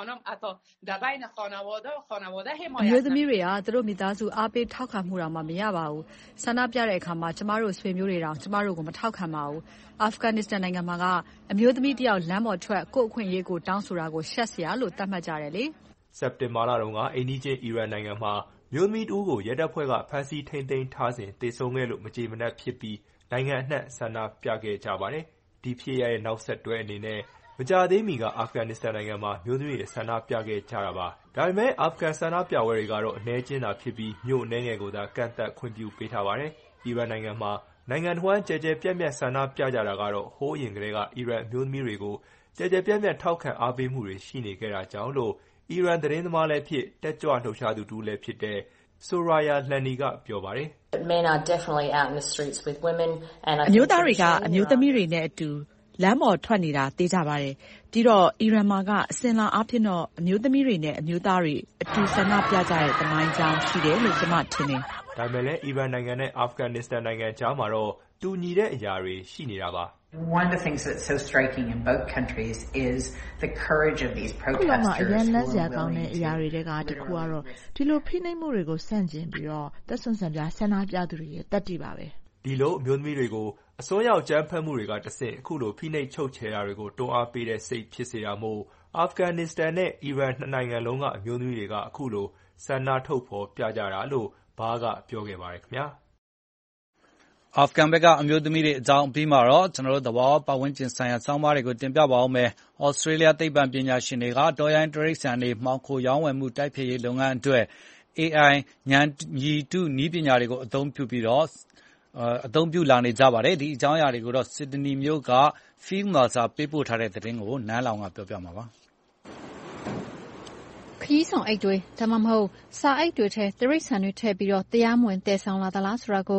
အမျိုးသမီးတွေကသူတို့မိသားစုအားပေးထောက်ခံမှုတောင်မရပါဘူး။ဆန္ဒပြတဲ့အခါမှာကျမတို့ဆွေမျိုးတွေတောင်ကျမတို့ကိုမထောက်ခံပါဘူး။အာဖဂန်နစ္စတန်နိုင်ငံမှာကအမျိုးသမီးတယောက်လမ်းပေါ်ထွက်ကိုယ့်အခွင့်အရေးကိုတောင်းဆိုတာကိုရှက်စရာလို့သတ်မှတ်ကြတယ်လေ။စက်တင်ဘာလတုန်းကအိမ်နီးချင်းအီရန်နိုင်ငံမှာမျိုးသမီးတဦးကိုရဲတပ်ဖွဲ့ကဖမ်းဆီးထိန်းသိမ်းထားစဉ်သေဆုံးခဲ့လို့မကျေမနပ်ဖြစ်ပြီးနိုင်ငံအနှံ့ဆန္ဒပြခဲ့ကြပါတယ်။ဒီဖြစ်ရပ်ရဲ့နောက်ဆက်တွဲအနေနဲ့မကြာသေးမီကအာဖဂန်နစ္စတန်နိုင်ငံမှာမျိုးသမီးတွေဆန္ဒပြခဲ့ကြတာပါ။ဒါပေမဲ့အာဖဂန်ဆန္ဒပြပွဲတွေကတော့အနည်းအကျဉ်းသာဖြစ်ပြီးမြို့အနည်းငယ်ကိုသာကန့်သတ်ခွင့်ပြုပေးထားပါတယ်။အီရန်နိုင်ငံမှာနိုင်ငံတစ်ဝန်းကျယ်ကျယ်ပြန့်ပြန့်ဆန္ဒပြကြတာကတော့ဟိုးအရင်ကတည်းကအီရန်အမျိုးသမီးတွေကိုကျယ်ကျယ်ပြန့်ပြန့်ထောက်ခံအားပေးမှုတွေရှိနေခဲ့တာကြောင့်လို့အီရန်သတင်းသမားလည်းဖြစ်တက်ကြွလှုပ်ရှားသူတဦးလည်းဖြစ်တဲ့ Soraya Hlani ကပြောပါတယ်။အမျိုးသားတွေကအမျိုးသမီးတွေနဲ့အတူလမ်းပေါ်ထွက်နေတာသေချာပါတယ်။ပြီးတော့အီရန်မှာကအစဉ်အလာအားဖြင့်တော့အမျိုးသမီးတွေနဲ့အမျိုးသားတွေအတူဆန္ဒပြကြတဲ့သမိုင်းကြောင်းရှိတယ်လို့ကျမထင်တယ်။ဒါပေမဲ့လည်းအီရန်နိုင်ငံနဲ့အာဖဂန်နစ္စတန်နိုင်ငံကြားမှာတော့တူညီတဲ့အရာတွေရှိနေတာပါ One of the things that's so striking in both countries is the courage of these protesters. အရင်လက်စရာကောင်းတဲ့အရာတွေကတခုကတော့ဒီလိုဖိနှိပ်မှုတွေကိုဆန့်ကျင်ပြီးတော့သက်ဆွမ်းဆန်ပြဆန္ဒပြသူတွေရဲ့တတ်တည်ပါပဲ။ဒီလိုအမျိုးသမီးတွေကိုအစွန်းရောက်ကြမ်းဖက်မှုတွေကတဆင့်အခုလိုဖိနှိပ်ချုပ်ချယ်တာတွေကိုတွန်းအားပေးတဲ့စိတ်ဖြစ်စေတာမို့အာဖဂန်နစ္စတန်နဲ့အီရန်နှစ်နိုင်ငံလုံးကအမျိုးသမီးတွေကအခုလိုဆန္ဒထုတ်ဖော်ပြကြတာလို့ဘာကပြောခဲ့ပါတယ်ခင်ဗျာ။အာဖဂန်ဘက်ကအမျိုးသမီးတွေအကြောင်းအပြီးမှာတော့ကျွန်တော်တို့သဘာဝပတ်ဝန်းကျင်ဆိုင်ရာဆောင်းပါးတွေကိုတင်ပြပါဦးမယ်။ဩစတြေးလျသိပ္ပံပညာရှင်တွေကတော်ရိုင်းတိရစ္ဆာန်တွေမှောင်ခိုရောင်းဝယ်မှုတိုက်ဖျက်ရေးလုပ်ငန်းအတွက် AI ဉာဏ်ရည်တုနည်းပညာတွေကိုအသုံးပြုလာနေကြပါတယ်။ဒီအကြောင်းအရာတွေကိုတော့ Sydney မြို့က Phil Mercer ပေးပို့ထားတဲ့သတင်းကိုနန်းလောင်ကပြောပြမှာပါ။ခရီးဆောင်အိတ်တွေဒါမှမဟုတ်စာအိတ်တွေထဲတိရစ္ဆာန်တွေထည့်ပြီးတော့တရားမဝင်တည်ဆောင်လာသလားဆိုတာကို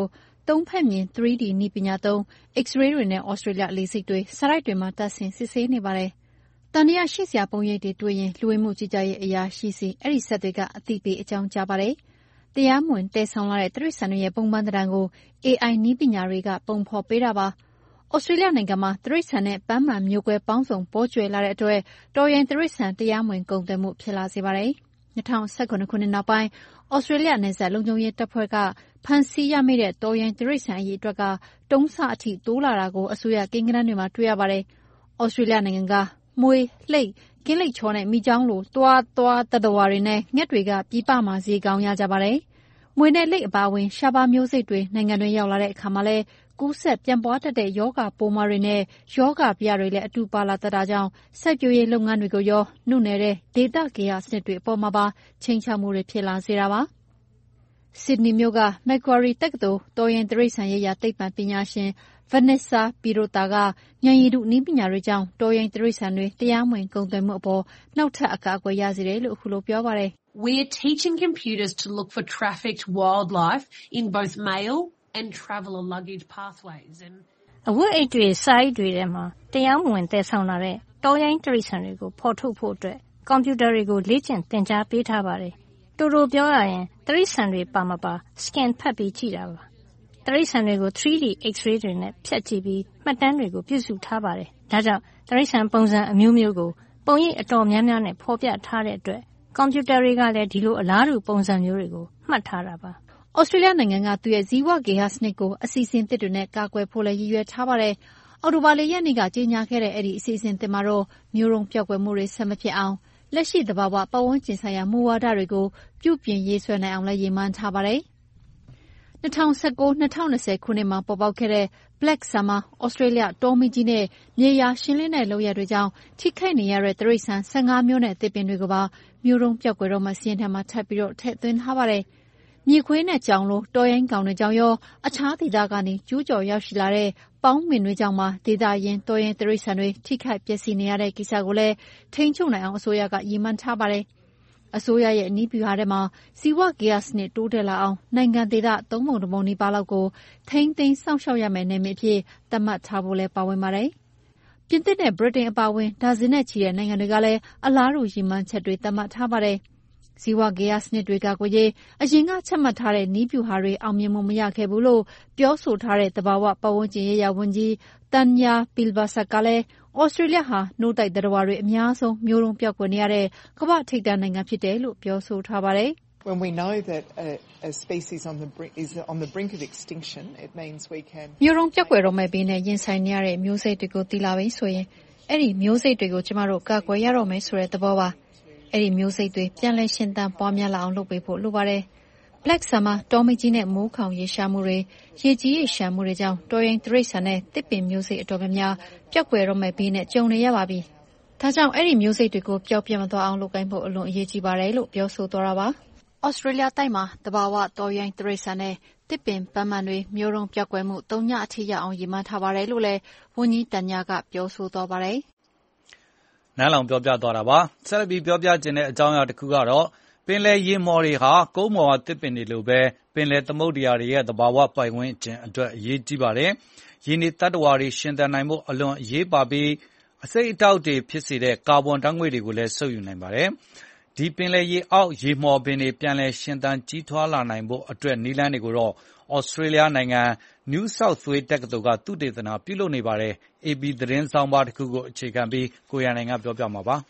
3 ဖက်မြင် 3D နည်းပညာသုံး X-ray တွေနဲ့ Australia လေဆိပ်တွေစာတိုက်တွေမှာတပ်ဆင်စစ်ဆေးနေပါတယ်။တန်တရားရှိစရာပုံရိပ်တွေတွေ့ရင်လူဝင်မှုကြီးကြပ်ရေးအရာရှိစီအဲ့ဒီဆက်တွေကအသိပေးအကြောင်းကြားပါတယ်။တရားမဝင်တည်ဆောင်လာတဲ့တိရစ္ဆာန်တွေရဲ့ပုံမှန်သဏ္ဍာန်ကို AI နည်းပညာတွေကပုံဖော်ပေးတာပါ။ဩစတြေးလျနိုင်ငံမှာတိရစ္ဆာန်နဲ့ပန်းမာမျိုးကွဲပေါင်းစုံပေါ်ကျွယ်လာတဲ့အတွက်တော်ရင်တိရစ္ဆာန်တရားမဝင်ကုန်သွယ်မှုဖြစ်လာစေပါတယ်။2019ခုနှစ်နောက်ပိုင်းဩစတြေးလျနယ်စပ်လုံခြုံရေးတပ်ဖွဲ့ကဖမ်းဆီးရမိတဲ့တော်ရင်တိရစ္ဆာန်အရေအတွက်ကတုံးဆအထိတိုးလာတာကိုအစိုးရကိန်းဂဏန်းတွေမှာတွေ့ရပါတယ်။ဩစတြေးလျနိုင်ငံကမွေလှိတ်ကင်းလိတ်ချောနဲ့မိချောင်းလိုတွားတတဝါတွေနဲ့ငှက်တွေကပြည်ပမှာဈေးကောင်းရကြပါတယ်။မွေနဲ့လိတ်အပါဝင်ရှားပါမျိုးစိတ်တွေနိုင်ငံတွင်းရောက်လာတဲ့အခါမှာလဲကူးဆက်ပြန့်ပွားတတ်တဲ့ယောဂပိုးမွှားတွေနဲ့ယောဂဗျာတွေလည်းအတူပါလာတတ်တာကြောင့်စိုက်ပျိုးရေးလုပ်ငန်းတွေကိုရောနှုတ်နယ်တဲ့ဒေသကေဟစနစ်တွေအပေါ်မှာပါချိန်ချမှုတွေဖြစ်လာစေတာပါ။ဆစ်ဒနီမြို့က Macquarie တက္ကသိုလ်တော်ရင်တိရစ္ဆာန်ရေးရာသိပ္ပံပညာရှင် Vanessa Pirotta ကဉာဏ်ရည်တုနည်းပညာတွေကြောင့်တော်ရင်တိရစ္ဆာန်တွေတရားမဝင်ကုန်သွယ်မှုအပေါ်နောက်ထပ်အကာအကွယ်ရစေတယ်လို့အခုလိုပြောပါတယ်။ We are teaching computers to look for trafficked wildlife in both mail and traveller luggage pathways and အဝတ်အိတ်တွေစာအိတ်တွေထဲမှာတရားမဝင်တည်ဆောင်လာတဲ့တော်ရင်တိရစ္ဆာန်တွေကိုဖော်ထုတ်ဖို့အတွက်ကွန်ပျူတာတွေကိုလေ့ကျင့်သင်ကြားပေးထားပါတယ်။တူတူပြောရရင်တိရစ္ဆာန်တွေပါမပါ scan ဖတ်ပြီးကြည့်တာပါ။တိရစ္ဆာန်တွေကို 3D X-ray တွေနဲ့ဖြတ်ကြည့်ပြီးမှတ်တမ်းတွေကိုပြုစုထားပါတယ်။ဒါကြောင့်တိရစ္ဆာန်ပုံစံအမျိုးမျိုးကိုပုံရိပ်အတော်များများနဲ့ဖော်ပြထားတဲ့အတွက်ကွန်ပျူတာတွေကလည်းဒီလိုအလားတူပုံစံမျိုးတွေကိုမှတ်ထားတာပါ။ဩစတြေးလျနိုင်ငံကသူ့ရဲ့ဇီဝကေဟစနစ်ကိုအစီအစဉ်သစ်တွေနဲ့ကာကွယ်ဖို့လည်းရည်ရွယ်ထားပါတယ်။အော်တိုဘာလရက်နေ့ကကြေညာခဲ့တဲ့အဲ့ဒီအစီအစဉ်သစ်မှာတော့မျိုးရုံပျောက်ကွယ်မှုတွေဆက်မဖြစ်အောင်လက်ရှိသဘာဝပတ်ဝန်းကျင်ဆိုင်ရာမူဝါဒတွေကိုပြုပြင်ရေးဆွဲနိုင်အောင်လည်းရည်မှန်းထားပါတယ်။2019-2020 ခုနှစ်မှာပေါ်ပေါက်ခဲ့တဲ့ Black Summer ဩစတြေးလျတောမီးကြီးနဲ့မြေယာရှင်းလင်းတဲ့လုပ်ရပ်တွေကြောင့်ထိခိုက်နေရတဲ့တိရစ္ဆာန်15မျိုးနဲ့သစ်ပင်တွေကိုပါမျိုးရုံပျောက်ကွယ်တော့မှစီးရင်ထဲမှာထပ်ပြီးထည့်သွင်းထားပါတယ်။မြေခွေးနဲ့ကြောင်လိုတော်ရင်ကောင်တွေကြောင့်ရောအခြားဒေသကနေကျူးကျော်ရောက်ရှိလာတဲ့ပေါင်းမင်တွေကြောင့်မှဒေသရင်းတော်ရင်တိရစ္ဆာန်တွေထိခိုက်ပျက်စီးနေရတဲ့ကိစ္စကိုလည်းထိန်းချုပ်နိုင်အောင်အစိုးရကရည်မှန်းထားပါတယ်။အစိုးရရဲ့နည်းဗျူဟာထဲမှာဇီဝကေဟစနစ်တိုးတက်လာအောင်နိုင်ငံဒေသ3 ပုံ 1 ပုံနီးပါးလောက်ကိုထိန်းသိမ်းစောင့်ရှောက်ရမယ်နယ်မြေအဖြစ်သတ်မှတ်ထားဖို့လည်းပါဝင်ပါတယ်။ပြင်သစ်နဲ့ဗြိတိန်အပါအဝင်ဒါဇင်နဲ့ချီတဲ့နိုင်ငံတွေကလည်းအလားတူရည်မှန်းချက်တွေသတ်မှတ်ထားပါတယ်။ဇီဝကေဟစနစ်တွေကကိုရေးအရင်ကချမှတ်ထားတဲ့နည်းဗျူဟာတွေအောင်မြင်မှုမရခဲ့ဘူးလို့ပြောဆိုထားတဲ့သဘာဝပတ်ဝန်းကျင်ရေးရာဝန်ကြီးတန်ညာပီလ်ဘာဆတ်ကလည်းဩစတြေးလျဟာနို့တိုက်သတ္တဝါတွေအများဆုံးမျိုးတုံးပျောက်ကွယ်နေရတဲ့ကမ္ဘာထိပ်တန်းနိုင်ငံဖြစ်တယ်လို့ပြောဆိုထားပါတယ်။ When we know that a species is on the brink of extinction, it means we can မျိုးတုံးပျောက်ကွယ်တော့မဲ့ဘေးနဲ့ရင်ဆိုင်နေရတဲ့မျိုးစိတ်တွေကိုသိလာပြီဆိုရင်အဲ့ဒီမျိုးစိတ်တွေကိုကျမတို့ကာကွယ်ရတော့မယ်ဆိုတဲ့သဘောပါ။အဲ့ဒီမျိုးစိတ်တွေပြန်လည်ရှင်သန်ပွားများလာအောင်လုပ်ပေးဖို့လိုပါတယ်။ Black Summer တောမီးကြီးနဲ့မိုးခေါင်ရေရှားမှုတွေရေကြီးရေရှမ်းမှုတွေကြောင့်တော်ရင်တိရစ္ဆာန်နဲ့တစ်ပင်မျိုးစိတ်အတော်များများပျောက်ကွယ်တော့မဲ့ဘေးနဲ့ကြုံနေရပါပြီ။ဒါကြောင့်အဲ့ဒီမျိုးစိတ်တွေကိုပျောက်ပြတ်မသွားအောင်လုပ်ကိုင်ဖို့အလွန်အရေးကြီးပါတယ်လို့ပြောဆိုသွားတာပါ။ဩစတြေးလျတိုက်မှာတဘာဝတော်ရင်တိရစ္ဆာန်နဲ့တစ်ပင်ပန်းမန်တွေမျိုးတုံးပျောက်ကွယ်မှု3 ညအထိရအောင်ရည်မှန်းထားပါတယ်လို့လည်းဝန်ကြီးတန်ညာကပြောဆိုသွားပါတယ်။နန်းလောင်ပြောပြသွားတာပါဆက်လက်ပြီးပြောပြခြင်းတဲ့အကြောင်းအရာတစ်ခုကတော့ပင်လယ်ရေမော်တွေဟာကုန်းပေါ်ကတစ်ပင်တွေလိုပဲပင်လယ်သမုဒ္ဒရာတွေရဲ့သဘာဝပိုင်ဝန်းကျင်အတွက်အရေးကြီးပါတယ်ရေနေတတ္တဝါတွေရှင်သန်နိုင်မှုအလွန်အရေးပါပြီးအစိတ်အတောက်တွေဖြစ်စေတဲ့ကာဗွန်ဓာတ်ငွေ့တွေကိုလည်းစုပ်ယူနိုင်ပါတယ်ဒီပင်လယ်ရေအောက်ရေမော်ပင်တွေပြန်လည်ရှင်သန်ကြီးထွားလာနိုင်ဖို့အတွက်နည်းလမ်းတွေကိုတော့ဩစတြေးလျနိုင်ငံ New South Wales တက္ကသိုလ်ကသုတေသနပြုလုပ်နေပါတယ် AB သတင်းဆောင်းပါးတစ်ခုကိုအခြေခံပြီးကိုရန်နိုင်ကပြောပြမှာပါ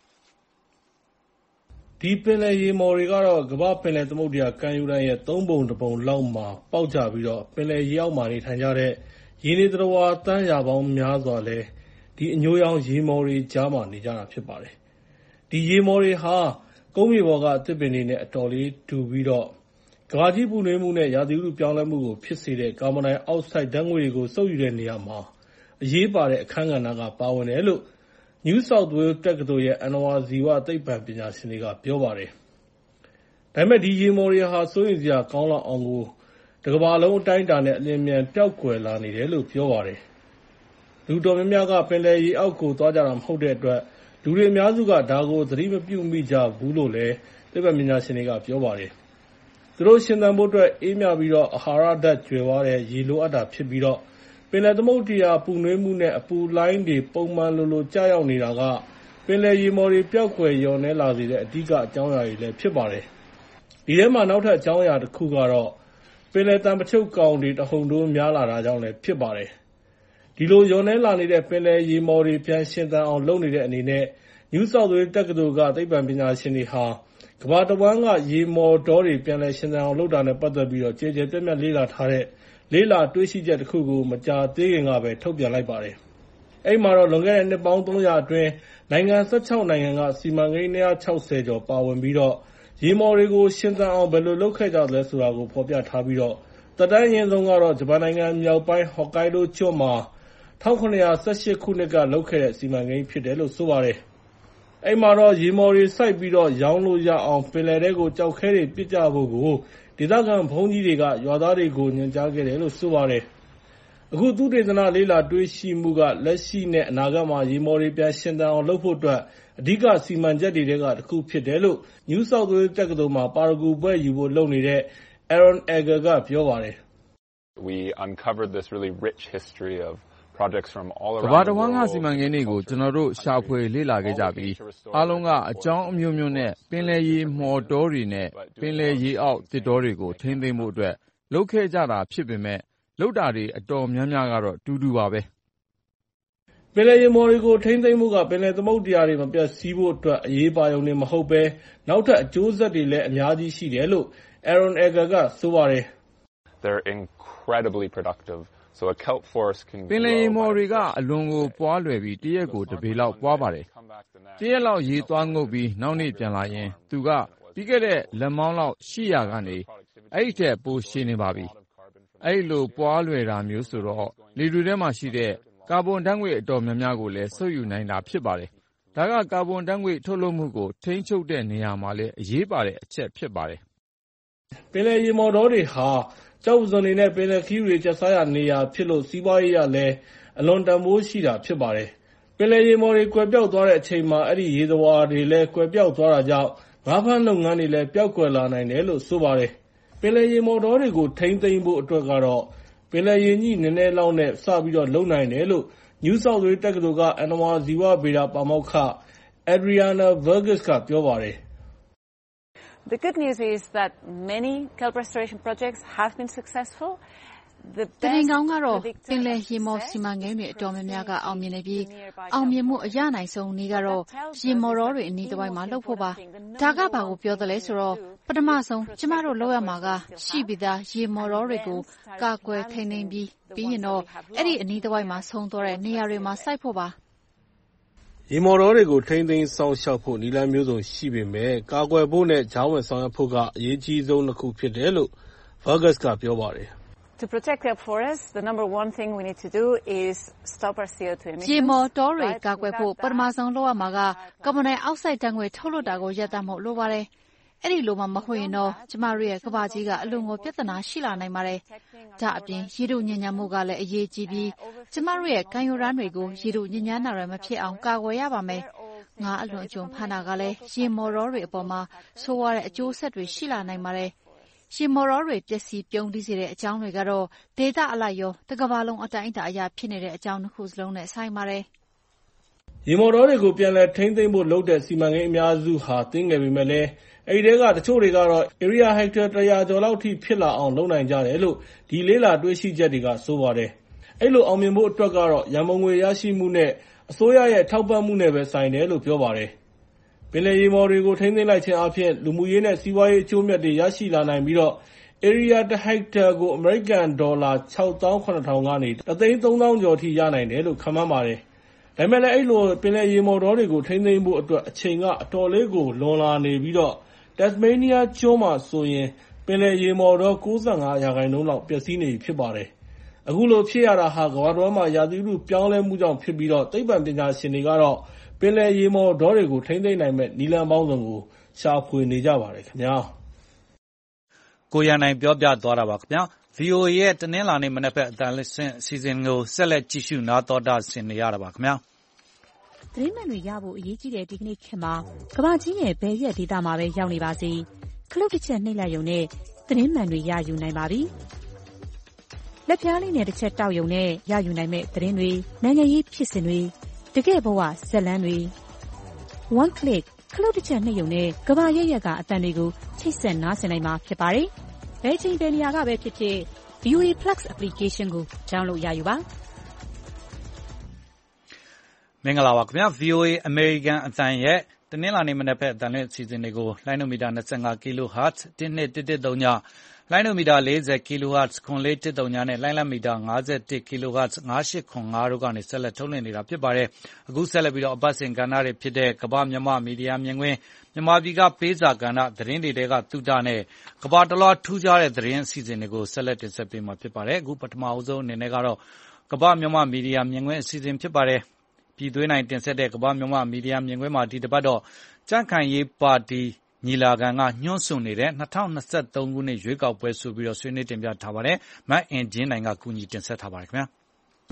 ဒီပင်လယ်ရေမော်တွေကတော့ကမ္ဘာပင်လယ်သမုဒ္ဒရာကမ်းရိုးတန်းရဲ့3 ပုံ 1 ပုံလောက်မှာပေါက်ကျပြီးတော့ပင်လယ်ရေအောက်မှာနေထိုင်ကြတဲ့ရေနေသတ္တဝါတန်းရာပေါင်းများစွာလဲဒီအညိုရောင်ရေမော်တွေကြားမှာနေကြတာဖြစ်ပါတယ်ဒီရေမော်တွေဟာကုန်းမြေပေါ်ကအသစ်ပင်တွေနဲ့အတော်လေးတူပြီးတော့ကမ္ဘာကြီးပူနွေးမှုနဲ့ရာသီဥတုပြောင်းလဲမှုကိုဖြစ်စေတဲ့ကာဗွန်ဒိုင်အောက်ဆိုက်ဓာတ်ငွေ့တွေကိုစုပ်ယူတဲ့နေရာမှာအရေးပါတဲ့အခန်းကဏ္ဍကပါဝင်တယ်လို့ New South Wales တက္ကသိုလ်ရဲ့အဏ္ဏဝါဇီဝသိပ္ပံပညာရှင်တွေကပြောပါတယ်။ဒါပေမဲ့ဒီရေမော်တွေဟာစိုးရိမ်စရာကောင်းလောက်အောင်ကိုတစ်ကမ္ဘာလုံးအတိုင်းအတာနဲ့အလျင်အမြန်ပျောက်ကွယ်လာနေတယ်လို့ပြောပါတယ်။လူတော်များများကပင်လယ်ရေအောက်ကိုသွားကြတာမဟုတ်တဲ့အတွက်လူတွေအများစုကဒါကိုသတိမပြုမိကြဘူးလို့လည်းသိပ္ပံပညာရှင်တွေကပြောပါတယ်။သူတို့ရှင်သန်ဖို့အတွက်အေးမြပြီးတော့အာဟာရဓာတ်ကြွယ်ဝတဲ့ရေလိုအပ်တာဖြစ်ပြီးတော့ပင်လယ်သမုဒ္ဒရာပူနွေးမှုနဲ့အပူလှိုင်းတွေပုံမှန်လိုကျရောက်နေတာကပင်လယ်ရေမော်တွေပျောက်ကွယ်လျော့နည်းလာစေတဲ့အဓိကအကြောင်းအရာတွေလည်းဖြစ်ပါတယ်။ဒီထဲမှာနောက်ထပ်အကြောင်းအရာတစ်ခုကတော့ပင်လယ်သံပချုပ်ကောင်တွေတဟုန်ထိုးများလာတာကြောင့်လည်းဖြစ်ပါတယ်။ဒီလိုလျော့နည်းလာနေတဲ့ပင်လယ်ရေမော်တွေပြန်ရှင်သန်အောင်လုပ်နေတဲ့အနေနဲ့ New South Wales တက္ကသိုလ်ကသိပ္ပံပညာရှင်တွေဟာကမ္ဘာတစ်ဝန်းကရေမော်တောတွေပြန်လည်ရှင်သန်အောင်လုပ်တာနဲ့ပတ်သက်ပြီးတော့ကျယ်ကျယ်ပြန့်ပြန့်လေ့လာထားတဲ့လေ့လာတွေ့ရှိချက်တစ်ခုကိုမကြာသေးခင်ကပဲထုတ်ပြန်လိုက်ပါတယ်။အဲ့မှာတော့လွန်ခဲ့တဲ့နှစ်ပေါင်း300အတွင်းနိုင်ငံ16နိုင်ငံကစီမံကိန်း260ကျော်ပါဝင်ပြီးတော့ရေမော်တွေကိုရှင်သန်အောင်ဘယ်လိုလုပ်ခဲ့ကြသလဲဆိုတာကိုဖော်ပြထားပြီးတော့သက်တမ်းရင်းဆုံးကတော့ဂျပန်နိုင်ငံမြောက်ပိုင်းဟော့ကိုင်ဒိုကျွန်းမှာ1918ခုနှစ်ကလုပ်ခဲ့တဲ့စီမံကိန်းဖြစ်တယ်လို့ဆိုပါတယ်။အဲ့မှာတော့ရေမော်တွေစိုက်ပြီးတော့ရောင်းလို့ရအောင်ပင်လယ်ထဲကိုကြောက်ခဲတွေပစ်ကြဖို့ကိုဒေသခံဘုန်းကြီးတွေကရွာသားတွေကိုညွှန်ကြားခဲ့တယ်လို့ဆိုပါတယ်။အခုသုတေသနလေ့လာတွေ့ရှိမှုကလက်ရှိနဲ့အနာဂတ်မှာရေမော်တွေပြန်ရှင်သန်အောင်လုပ်ဖို့အတွက်အဓိကစီမံချက်တွေကတစ်ခုဖြစ်တယ်လို့ New South Wales တက္ကသိုလ်မှာပါရဂူဘွဲ့ယူဖို့လုပ်နေတဲ့ Aaron Egger ကပြောပါတယ်။ We uncovered this really rich history of projects from all around ကမ္ဘာတစ်ဝန်းကစီမံကိန်းတွေကိုကျွန်တော်တို့ရှာဖွေလေ့လာခဲ့ကြပြီးအားလုံးကအကြောင်းအမျိုးမျိုးနဲ့ပင်လယ်ရေမော်တောတွေနဲ့ပင်လယ်ရေအောက်သစ်တောတွေကိုထိန်းသိမ်းဖို့အတွက်လုပ်ခဲ့ကြတာဖြစ်ပေမဲ့လုပ်တာတွေအတော်များများကတော့တူတူပါပဲပင်လယ်ရေမော်တွေကိုထိန်းသိမ်းမှုကပင်လယ်သမုဒ္ဒရာတွေမပျက်စီးဖို့အတွက်အရေးပါရုံနဲ့မဟုတ်ပဲနောက်ထပ်အကျိုးဆက်တွေလည်းအများကြီးရှိတယ်လို့ Aaron Egger ကဆိုပါတယ်။ They're incredibly productive. So a kelp forest can ပင်လယ်ရေမော်တွေကအလွန်ကိုပွားလွယ်ပြီးတစ်ရက်ကိုတစ်ပေလောက်ပွားပါတယ်။တစ်ရက်လောက်ရေသွားငုပ်ပြီးနောက်နေ့ပြန်လာရင်သူကပြီးခဲ့တဲ့လက်မောင်းလောက်800ကနေအဲ့ဒီထက်ပိုရှည်နေပါပြီ။အဲ့လိုပွားလွယ်တာမျိုးဆိုတော့လေတွေထဲမှာရှိတဲ့ကာဗွန်ဓာတ်ငွေ့အတော်များများကိုလည်းစုပ်ယူနိုင်တာဖြစ်ပါတယ်။ဒါကကာဗွန်ဓာတ်ငွေ့ထုတ်လွှတ်မှုကိုထိန်းချုပ်တဲ့နေရာမှာလည်းအရေးပါတဲ့အချက်ဖြစ်ပါတယ်။ပင်လယ်ရေမော်တောတွေဟာကျောက်ပုစွန်တွေနဲ့ပင်လယ်ခီးတွေကျဆားရနေရာဖြစ်လို့စီးပွားရေးရလည်းအလွန်တန်ဖိုးရှိတာဖြစ်ပါတယ်။ပင်လယ်ရေမော်တွေကွယ်ပြောက်သွားတဲ့အချိန်မှာအဲ့ဒီရေသဝါတွေလည်းကွယ်ပြောက်သွားတာကြောင့်ငါးဖမ်းလုပ်ငန်းတွေလည်းပျောက်ကွယ်လာနိုင်တယ်လို့ဆိုပါတယ်။ပင်လယ်ရေမော်တောတွေကိုထိန်းသိမ်းဖို့အတွက်ကတော့ပင်လယ်ရေညှိနည်းနည်းလောက်နဲ့စပြီးတော့လုပ်နိုင်တယ်လို့ New South Wales တက္ကသိုလ်ကအဏ္ဏဝါဇီဝဗေဒပါမောက္ခ Adriana Verghese ကပြောပါတယ်။ The good news is that many kelp restoration projects have been successful. သတင်းကောင်းကတော့ပင်လယ်ရေမော်စီမံကိန်းတွေအတော်များများကအောင်မြင်နေပြီးအောင်မြင်မှုအရနိုင်ဆုံးနည်းကတော့ရေမော်တောတွေအနီးတစ်ဝိုက်မှာလုပ်ဖို့ပါ။ဒါကဘာကိုပြောသလဲဆိုတော့ပထမဆုံးကျမတို့လုပ်ရမှာကရှိပြီးသားရေမော်တောတွေကိုကာကွယ်ထိန်းသိမ်းပြီးရင်တော့အဲ့ဒီအနီးတစ်ဝိုက်မှာဆုံးသွားတဲ့နေရာတွေမှာစိုက်ဖို့ပါ။ရေမော်တောတွေကိုထိန်းသိမ်းစောင့်ရှောက်ဖို့နည်းလမ်းမျိုးစုံရှိပေမဲ့ကာကွယ်ဖို့နဲ့ကြားဝင်ဆောင်ရွက်ဖို့ကအရေးကြီးဆုံးတစ်ခုဖြစ်တယ်လို့ Verghese ကပြောပါတယ်။ To protect kelp forests, the number one thing we need to do is stop our CO2 emissions. ရေမော်တောတွေကာကွယ်ဖို့ပထမဆုံးလုပ်ရမှာကကာဗွန်ဒိုင်အောက်ဆိုက်ဓာတ်ငွေ့ထုတ်လွှတ်တာကိုရပ်တန့်ဖို့လိုပါတယ်။အဲ့ဒီလိုမှမဟုတ်ရင်တော့ကျမတို့ရဲ့ကမ္ဘာကြီးကအလွန်ကိုပြဿနာရှိလာနိုင်ပါတယ်။ဒါအပြင်ရေထုညစ်ညမ်းမှုကလည်းအရေးကြီးပြီးကျမတို့ရဲ့ကမ်းရိုးတန်းတွေကိုရေထုညစ်ညမ်းတာတွေမဖြစ်အောင်ကာကွယ်ရပါမယ်။ငါအလွန်အကျွံဖမ်းတာကလည်းရေမော်တောတွေအပေါ်မှာဆိုးရွားတဲ့အကျိုးဆက်တွေရှိလာနိုင်ပါတယ်။ရေမော်တောတွေပျက်စီးပြုန်းတီးစေတဲ့အကြောင်းတွေကတော့ဒေသအလိုက်ရောတစ်ကမ္ဘာလုံးအတိုင်းအတာအရဖြစ်နေတဲ့အကြောင်းတစ်ခုစလုံးနဲ့ဆိုင်ပါတယ်။ရေမော်တောတွေကိုပြန်လည်ထိန်းသိမ်းဖို့လုပ်တဲ့စီမံကိန်းအများစုဟာတင်းငယ်ပေမဲ့လည်းအဲဒီထဲကတချို့တွေကတော့ area hectare 100 ကျော်လောက်ထိဖြစ်လာအောင်လုပ်နိုင်ကြတယ်လို့ဒီလေးလာတွေ့ရှိချက်တွေကဆိုပါတယ်။အဲ့လိုအောင်မြင်ဖို့အတွက်ကတော့ရန်ပုံငွေရရှိမှုနဲ့အစိုးရရဲ့ထောက်ပံ့မှုနဲ့ပဲဆိုင်တယ်လို့ပြောပါတယ်။ပင်လယ်ရေမော်တွေကိုထိန်းသိမ်းလိုက်ခြင်းအပြင်လူမှုရေးနဲ့စီးပွားရေးအကျိုးမြတ်တွေရရှိလာနိုင်ပြီးတော့ area 1 hectare ကိုအမေရိကန်ဒေါ်လာ 6,700 ကနေ 1,300,000 ကျော်ထိရနိုင်တယ်လို့ခန့်မှန်းပါတယ်။ဒါပေမဲ့လည်းအဲ့လိုပင်လယ်ရေမော်တောတွေကိုထိန်းသိမ်းဖို့အတွက်အချိန်ကအတော်လေးကိုလွန်လာနေပြီးတော့ Tasmania ကျွန်းမှာဆိုရင်ပင်လယ်ရေမော်တော 95% လောက်ပျက်စီးနေပြီဖြစ်ပါတယ်။အခုလိုဖြစ်ရတာဟာကမ္ဘာတစ်ဝန်းမှာရာသီဥတုပြောင်းလဲမှုကြောင့်ဖြစ်ပြီးတော့သိပ္ပံပညာရှင်တွေကတော့ပင်လယ်ရေမော်တောတွေကိုထိန်းသိမ်းနိုင်မဲ့နည်းလမ်းပေါင်းစုံကိုရှာဖွေနေကြပါတယ်ခင်ဗျာ။ကိုရန်နိုင်ပြောပြသွားတာပါခင်ဗျာ။ VOA ရဲ့တနင်္လာနေ့မနက်ဘက်အတန်လင်းအစီအစဉ်ကိုဆက်လက်ကြည့်ရှုနားတော်တာဆင်နေရတာပါခင်ဗျာ။သတင်းမှန်တွေရဖို့အရေးကြီးတဲ့ဒီကနေ့ခေတ်မှာကမ္ဘာကြီးရဲ့ဘယ်ရက်ဒေသမှာပဲရောက်နေပါစေခလုတ်တစ်ချက်နှိပ်လိုက်ရုံနဲ့သတင်းမှန်တွေရယူနိုင်ပါပြီ။လက်ဖျားလေးနဲ့တစ်ချက်တောက်ယုံနဲ့ရယူနိုင်မဲ့သတင်းတွေနိုင်ငံရေးဖြစ်စဉ်တွေတကယ့်ဘဝဇာတ်လမ်းတွေ one click ခလုတ်တစ်ချက်နှိပ်ယုံနဲ့ကမ္ဘာရဲ့ကအသံတွေကိုချိတ်ဆက်နားဆင်နိုင်မှာဖြစ်ပါတယ်။ဘယ်ချိန်ဘယ်နေရာကပဲဖြစ်ဖြစ် VOA Plus application ကို download ရယူပါမင်္ဂလာပါခင်ဗျာ VOA American အသံရဲ့တနင်္လာနေ့မနက်ဖက်အသံလွှင့်အစီအစဉ်တွေကိုလိုင်းနိုမီတာ25 kHz 1213လိုင်းနိုမီတာ40 kHz 9410နဲ့လိုင်းလမီတာ51 kHz 9805တို့ကနေဆက်လက်ထုတ်လွှင့်နေတာဖြစ်ပါတယ်။အခုဆက်လက်ပြီးတော့အပတ်စဉ်ကဏ္ဍတွေဖြစ်တဲ့ကမ္ဘာမြန်မာမီဒီယာမြင်ကွင်းမြန်မာပြည်ကပေးစာကဏ္ဍသတင်းတွေကသုတနဲ့ကမ္ဘာတလွှားထူးခြားတဲ့သတင်းအစီအစဉ်တွေကိုဆက်လက်တင်ဆက်ပေးမှာဖြစ်ပါတယ်။အခုပထမအဆုံးအနေနဲ့ကတော့ကမ္ဘာမြန်မာမီဒီယာမြင်ကွင်းအစီအစဉ်ဖြစ်ပါတယ်။ပြည်သွင်းနိုင်တင်ဆက်တဲ့ကမ္ဘာမြန်မာမီဒီယာမြင်ကွင်းမှာဒီတစ်ပတ်တော့ကြံ့ခိုင်ရေးပါတီညီလာခံကညွှန်းဆိုနေတဲ့2023ခုနှစ်ရွေးကောက်ပွဲဆိုပြီးတော့ဆွေးနွေးတင်ပြထားပါတယ်။မတ်အင်ဂျင်းနိုင်ကကူညီတင်ဆက်ထားပါတယ်ခင်ဗျာ။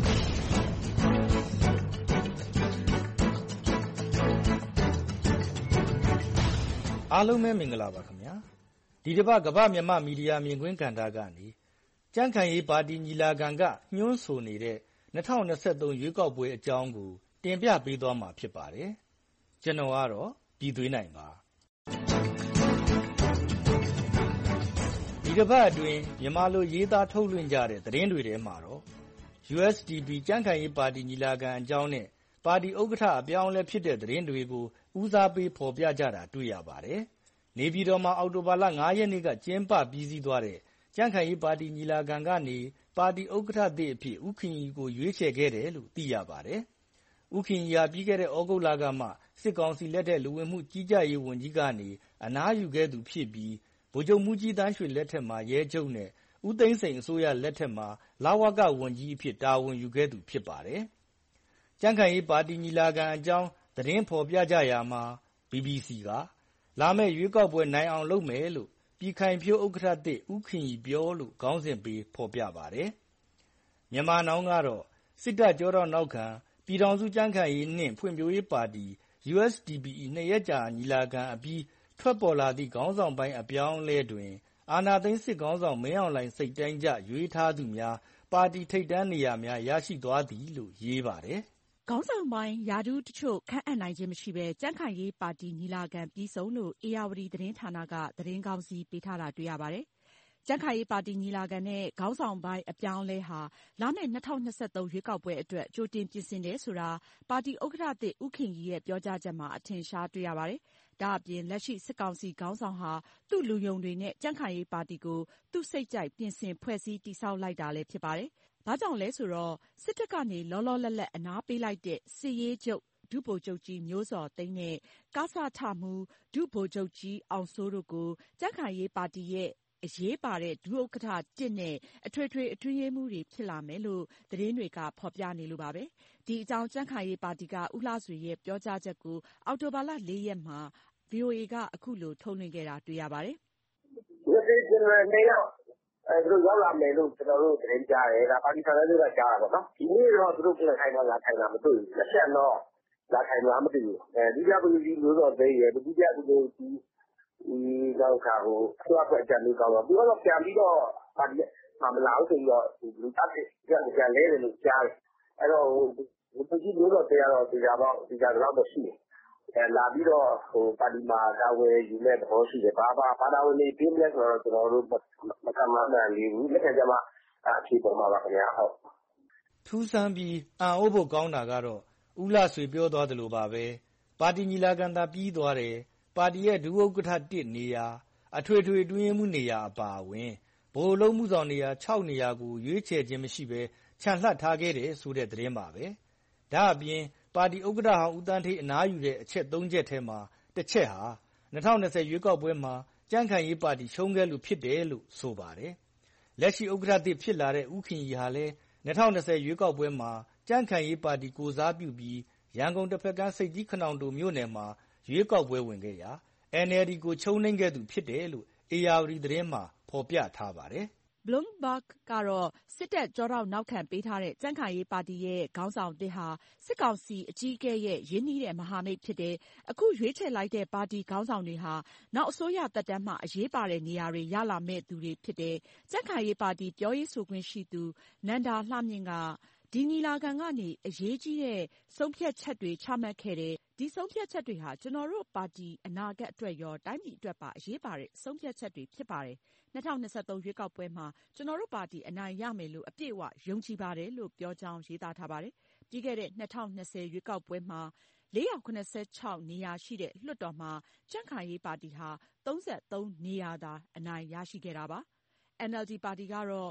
အားလုံးပဲမင်္ဂလာပါခင်ဗျာ။ဒီတစ်ပတ်ကမ္ဘာမြန်မာမီဒီယာမြင်ကွင်းကဏ္ဍကနေကြံ့ခိုင်ရေးပါတီညီလာခံကညွှန်းဆိုနေတဲ့2023ရွေးကောက်ပွဲအကြောင်းကိုတင်ပြပေးသွားမှာဖြစ်ပါတယ်။ကျွန်တော်ကတော့ပြည်သွင်းနိုင်ပါဒီတစ်ပတ်အတွင်းမြန်မာလိုရေးသားထုတ်လွှင့်ကြတဲ့သတင်းတွေထဲမှာတော့ USDP ကြံ့ခိုင်ရေးပါတီညီလာခံအကြောင်းနဲ့ပါတီဥက္ကဋ္ဌအပြောင်းအလဲဖြစ်တဲ့သတင်းတွေကိုဦးစားပေးဖော်ပြကြတာတွေ့ရပါတယ်။နေပြည်တော်မှာအောက်တိုဘာလ9ရက်နေ့ကကျင်းပပြီးစီးသွားတဲ့ကြံ့ခိုင်ရေးပါတီညီလာခံကနေပါတီဥက္ကဋ္ဌသစ်အဖြစ်ဦးခင်ရီကိုရွေးချယ်ခဲ့တယ်လို့သိရပါတယ်။ဦးခင်ရီဟာပြီးခဲ့တဲ့ဩဂုတ်လကမှစစ်ကောင်စီလက်ထက်လူဝင်မှုကြီးကြပ်ရေးဝန်ကြီးကနေအနားယူခဲ့သူဖြစ်ပြီးဗိုလ်ချုပ်မှူးကြီးသန်းရွှေလက်ထက်မှာရဲချုပ်နဲ့ဦးသိန်းစိန်အစိုးရလက်ထက်မှာလဝကဝန်ကြီးအဖြစ်တာဝန်ယူခဲ့သူဖြစ်ပါတယ်။ကြံ့ခိုင်ရေးပါတီညီလာခံအကြောင်းသတင်းဖော်ပြကြရာမှာ BBC ကလာမယ့်ရွေးကောက်ပွဲနိုင်အောင်လုပ်မယ်လို့ပြည်ခိုင်ဖြိုးဥက္ကဋ္ဌသစ်ဦးခင်ရီပြောလို့ခေါင်းစဉ်ပေးဖော်ပြပါတယ်။မြန်မာနောင်ကတော့စစ်တပ်ကြောတော့နောက်ခံပြည်ထောင်စုကြံ့ခိုင်ရေးနှင့်ဖွံ့ဖြိုးရေးပါတီ USDPE 2ရက်ကြာညီလာခံအပြီးထွက်ပေါ်လာသည့်ခေါင်းဆောင်ပိုင်းအပြောင်းအလဲတွင်အာဏာသိမ်းစစ်ခေါင်းဆောင်မင်းအောင်လှိုင်စိတ်တိုင်းကျရွေးထားသူများပါတီထိပ်တန်းနေရာများရရှိသွားသည်လို့ရေးပါတယ်။ခေါင်းဆောင်ပိုင်းရာထူးတချို့ခန့်အပ်နိုင်ခြင်းမရှိဘဲကြံ့ခိုင်ရေးပါတီညီလာခံပြီးဆုံးလို့ဧရာဝတီသတင်းဌာနကသတင်းကောင်းစီပေးထားတာတွေ့ရပါတယ်။ကြံ့ခိုင်ရေးပါတီညီလာခံနဲ့ခေါင်းဆောင်ပိုင်းအပြောင်းအလဲဟာလာမယ့်2023ရွေးကောက်ပွဲအတွက်ကြိုတင်ပြင်ဆင်တယ်ဆိုတာပါတီဥက္ကဋ္ဌသစ်ဦးခင်ရီရဲ့ပြောကြားချက်မှာအထင်ရှားတွေ့ရပါတယ်။ဒါအပြင်လက်ရှိစစ်ကောင်စီခေါင်းဆောင်ဟာသူ့လူယုံတွေနဲ့ကြံ့ခိုင်ရေးပါတီကိုသူ့စိတ်ကြိုက်ပြင်ဆင်ဖွဲ့စည်းတည်ဆောက်လိုက်တာလည်းဖြစ်ပါတယ်။ဘာကြောင့်လဲဆိုတော့စစ်တပ်ကနေလောလောလတ်လတ်အနားပေးလိုက်တဲ့စစ်ရေးချုပ်ဒုဗိုလ်ချုပ်ကြီးမျိုးစောသိန်းနဲ့ကစထမှုဒုဗိုလ်ချုပ်ကြီးအောင်စိုးတို့ကိုကြံ့ခိုင်ရေးပါတီရဲ့အရေးပါတဲ့ဒုဥက္ကဋ္ဌ1နဲ့အထွေထွေအတွင်းရေးမှူးတွေဖြစ်လာမယ်လို့သတင်းတွေကဖော်ပြနေလို့ပါပဲ။ဒီအကြောင်းကြံ့ခိုင်ရေးပါတီကဦးလှဆွေရဲ့ပြောကြားချက်ကိုအောက်တိုဘာလ4ရက်မှာ VOA ကအခုလိုထုတ်လွှင့်ခဲ့တာတွေ့ရပါတယ်။ဒီgeneral နေရောက်သူတို့ရောက်လာမယ်လို့ကျွန်တော်တို့သတင်းကြားတယ်ဒါပါတီဆောင်ရွက်လို့ကြားတာပေါ့နော်ဒီနေ့တော့သူတို့ပြန်ခိုင်းလာခိုင်းလာမတွေ့ဘူးလက်ချက်တော့လာခိုင်းလာမတွေ့ဘူးဒီကဘူးကြီးမျိုးတော့သေးရဲ့ဒီကဘူးကြီးဒီတော့ခါကိုအဆွတ်အကြံလေးကောင်းတော့သူကတော့ပြန်ပြီးတော့ပါတီမလာဘူးဆိုတော့လူတက်ကြလဲတယ်လို့ကြားတယ်အဲ့တော့ဘူးကြီးမျိုးတော့တရားတော့တရားတော့ရှိတယ်လာပြီးတော့ပါတီမှာတာဝန်ယူမဲ့သဘောရှိတယ်ဘာတာဝန်လေးပြင်းလဲဆိုတော့ကျွန်တော်တို့မကမှန်းလေးဘူးလက်ထက်ကျမှအဖြေပေါ်မှာပါခင်ဗျာဟုတ်ထူးဆန်းပြီးအံ့ဩဖို့ကောင်းတာကတော့ဦးလှဆွေပြောသွားသလိုပါပဲပါတီညီလာခံသာပြီးသွားတယ်ပါတီရဲ့ဒုဥက္ကဋ္ဌ1နေရာအထွေထွေအတွင်းရေးမှူးနေရာအပါအဝင်ဗဟိုလုံးမှုဆောင်နေရာ6နေရာကိုရွေးချယ်ခြင်းမရှိဘဲခြံလှပ်ထားခဲ့တယ်ဆိုတဲ့သတင်းပါပဲဒါအပြင်ပါတီဥက္ကဋ္ဌဟောင်းဦးတန်းထိပ်အနားယူတဲ့အချက်3ချက်ထဲမှာတစ်ချက်ဟာ2020ရွေးကောက်ပွဲမှာကြံ့ခိုင်ရေးပါတီရှုံးခဲ့လို့ဖြစ်တယ်လို့ဆိုပါတယ်လက်ရှိဥက္ကဋ္ဌသစ်ဖြစ်လာတဲ့ဦးခင်ရီဟာလည်း2020ရွေးကောက်ပွဲမှာကြံ့ခိုင်ရေးပါတီကိုစားပြုပြီးရန်ကုန်တစ်ဖက်ကမ်းစိတ်ကြီးခနောင်တိုမြို့နယ်မှာရွေးကောက်ပွဲဝင်ခဲ့ရာ NLD ကိုချုံနှိမ့်ခဲ့သူဖြစ်တယ်လို့ဧရာဝတီသတင်းမှာဖော်ပြထားပါတယ် Bloomberg ကတော့စစ်တပ်ကျောထောက်နောက်ခံပေးထားတဲ့ကြံ့ခိုင်ရေးပါတီရဲ့ခေါင်းဆောင်သစ်ဟာစစ်ကောင်စီအကြီးအကဲရဲ့ရင်းနှီးတဲ့မဟာမိတ်ဖြစ်တယ်။အခုရွေးချယ်လိုက်တဲ့ပါတီခေါင်းဆောင်တွေဟာနောက်အစိုးရသက်တမ်းမှာအရေးပါတဲ့နေရာတွေရလာမယ့်သူတွေဖြစ်တယ်။ကြံ့ခိုင်ရေးပါတီပြောရေးဆိုခွင့်ရှိသူနန္ဒာလှမြင့်ကဒီညီလာခံကနေအရေးကြီးတဲ့ဆုံးဖြတ်ချက်တွေချမှတ်ခဲ့တယ်။ဒီဆုံးဖြတ်ချက်တွေဟာကျနော်တို့ပါတီအနာဂတ်အတွက်ရောတိုင်းပြည်အတွက်ပါအရေးပါတဲ့ဆုံးဖြတ်ချက်တွေဖြစ်ပါတယ်။2023ရွေးကောက်ပွဲမှာကျနော်တို့ပါတီအနိုင်ရမယ်လို့အပြည့်အဝယုံကြည်ပါတယ်လို့ပြောကြောင်းရေးသားထားပါတယ်။ပြီးခဲ့တဲ့2020ရွေးကောက်ပွဲမှာ486နေရာရှိတဲ့လွှတ်တော်မှာကြံ့ခိုင်ရေးပါတီဟာ33နေရာသာအနိုင်ရရှိခဲ့တာပါ။ NLD ပါတီကတော့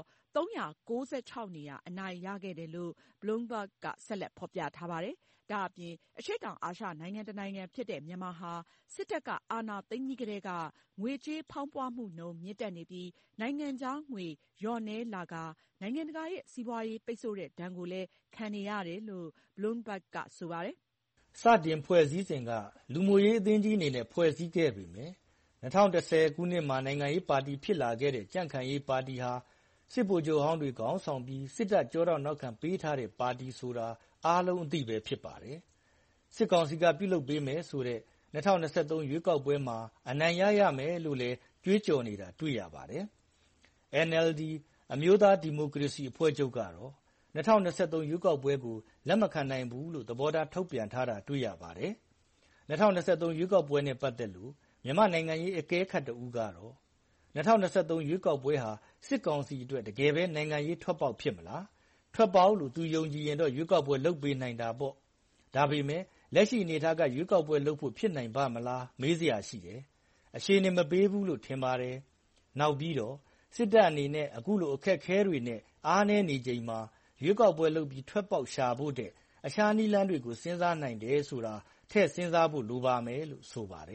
396နေရာအနိုင်ရခဲ့တယ်လို့ Bloomberg ကဆက်လက်ဖော်ပြထားပါတယ်။ဒါအပြင်အရှေ့တောင်အာရှနိုင်ငံတစ်နိုင်ငံဖြစ်တဲ့မြန်မာဟာစစ်တပ်ကအာဏာသိမ်းပြီးကတည်းကငွေကြေးဖောင်းပွမှုနှုန်းမြင့်တက်နေပြီးနိုင်ငံခြားငွေလျော့နည်းလာကာနိုင်ငံတကာရဲ့စီးပွားရေးပိတ်ဆို့တဲ့ဒဏ်ကိုလည်းခံနေရတယ်လို့ Bloomberg ကဆိုပါတယ်။စတင်ဖွဲ့စည်းစဉ်ကလူမှုရေးအသင်းကြီးအနေနဲ့ဖွဲ့စည်းခဲ့ပေမယ့်2010ခုနှစ်မှာနိုင်ငံရေးပါတီဖြစ်လာခဲ့တဲ့ကြံ့ခိုင်ရေးပါတီဟာစစ်ဗိုလ်ချုပ်ဟောင်းတွေခေါင်းဆောင်ပြီးစစ်တပ်ကျောထောက်နောက်ခံပေးထားတဲ့ပါတီဆိုတာအားလုံးအသိပဲဖြစ်ပါတယ်။စစ်ကောင်စီကပြုလုပ်ပေးမယ်ဆိုတဲ့2023ရွေးကောက်ပွဲမှာအနိုင်ရမယ်လို့လည်းကြွေးကြော်နေတာတွေ့ရပါတယ်။ NLD အမျိုးသားဒီမိုကရေစီအဖွဲ့ချုပ်ကတော့2023ရွေးကောက်ပွဲကိုလက်မခံနိုင်ဘူးလို့သဘောထားထုတ်ပြန်ထားတာတွေ့ရပါတယ်။2023ရွေးကောက်ပွဲနဲ့ပတ်သက်လို့မြန်မာနိုင်ငံရေးအကဲခတ်တဦးကတော့2023ရွေးကောက်ပွဲဟာစစ်ကောင်စီအတွက်တကယ်ပဲနိုင်ငံရေးထွက်ပေါက်ဖြစ်မလားထွက်ပေါက်လို့သူယုံကြည်ရင်တော့ရွေးကောက်ပွဲလုပ်ပေးနိုင်တာပေါ့ဒါပေမဲ့လက်ရှိအနေထားကရွေးကောက်ပွဲလုပ်ဖို့ဖြစ်နိုင်ပါမလားမေးစရာရှိတယ်အရှိန်မပေးဘူးလို့ထင်ပါတယ်နောက်ပြီးတော့စစ်တပ်အနေနဲ့အခုလိုအခက်ခဲတွေနဲ့အားနည်းနေချိန်မှာရွေးကောက်ပွဲလုပ်ပြီးထွက်ပေါက်ရှာဖို့တဲ့အခြားနည်းလမ်းတွေကိုစဉ်းစားနိုင်တယ်ဆိုတာထည့်စဉ်းစားဖို့လိုပါမယ်လို့ဆိုပါတယ်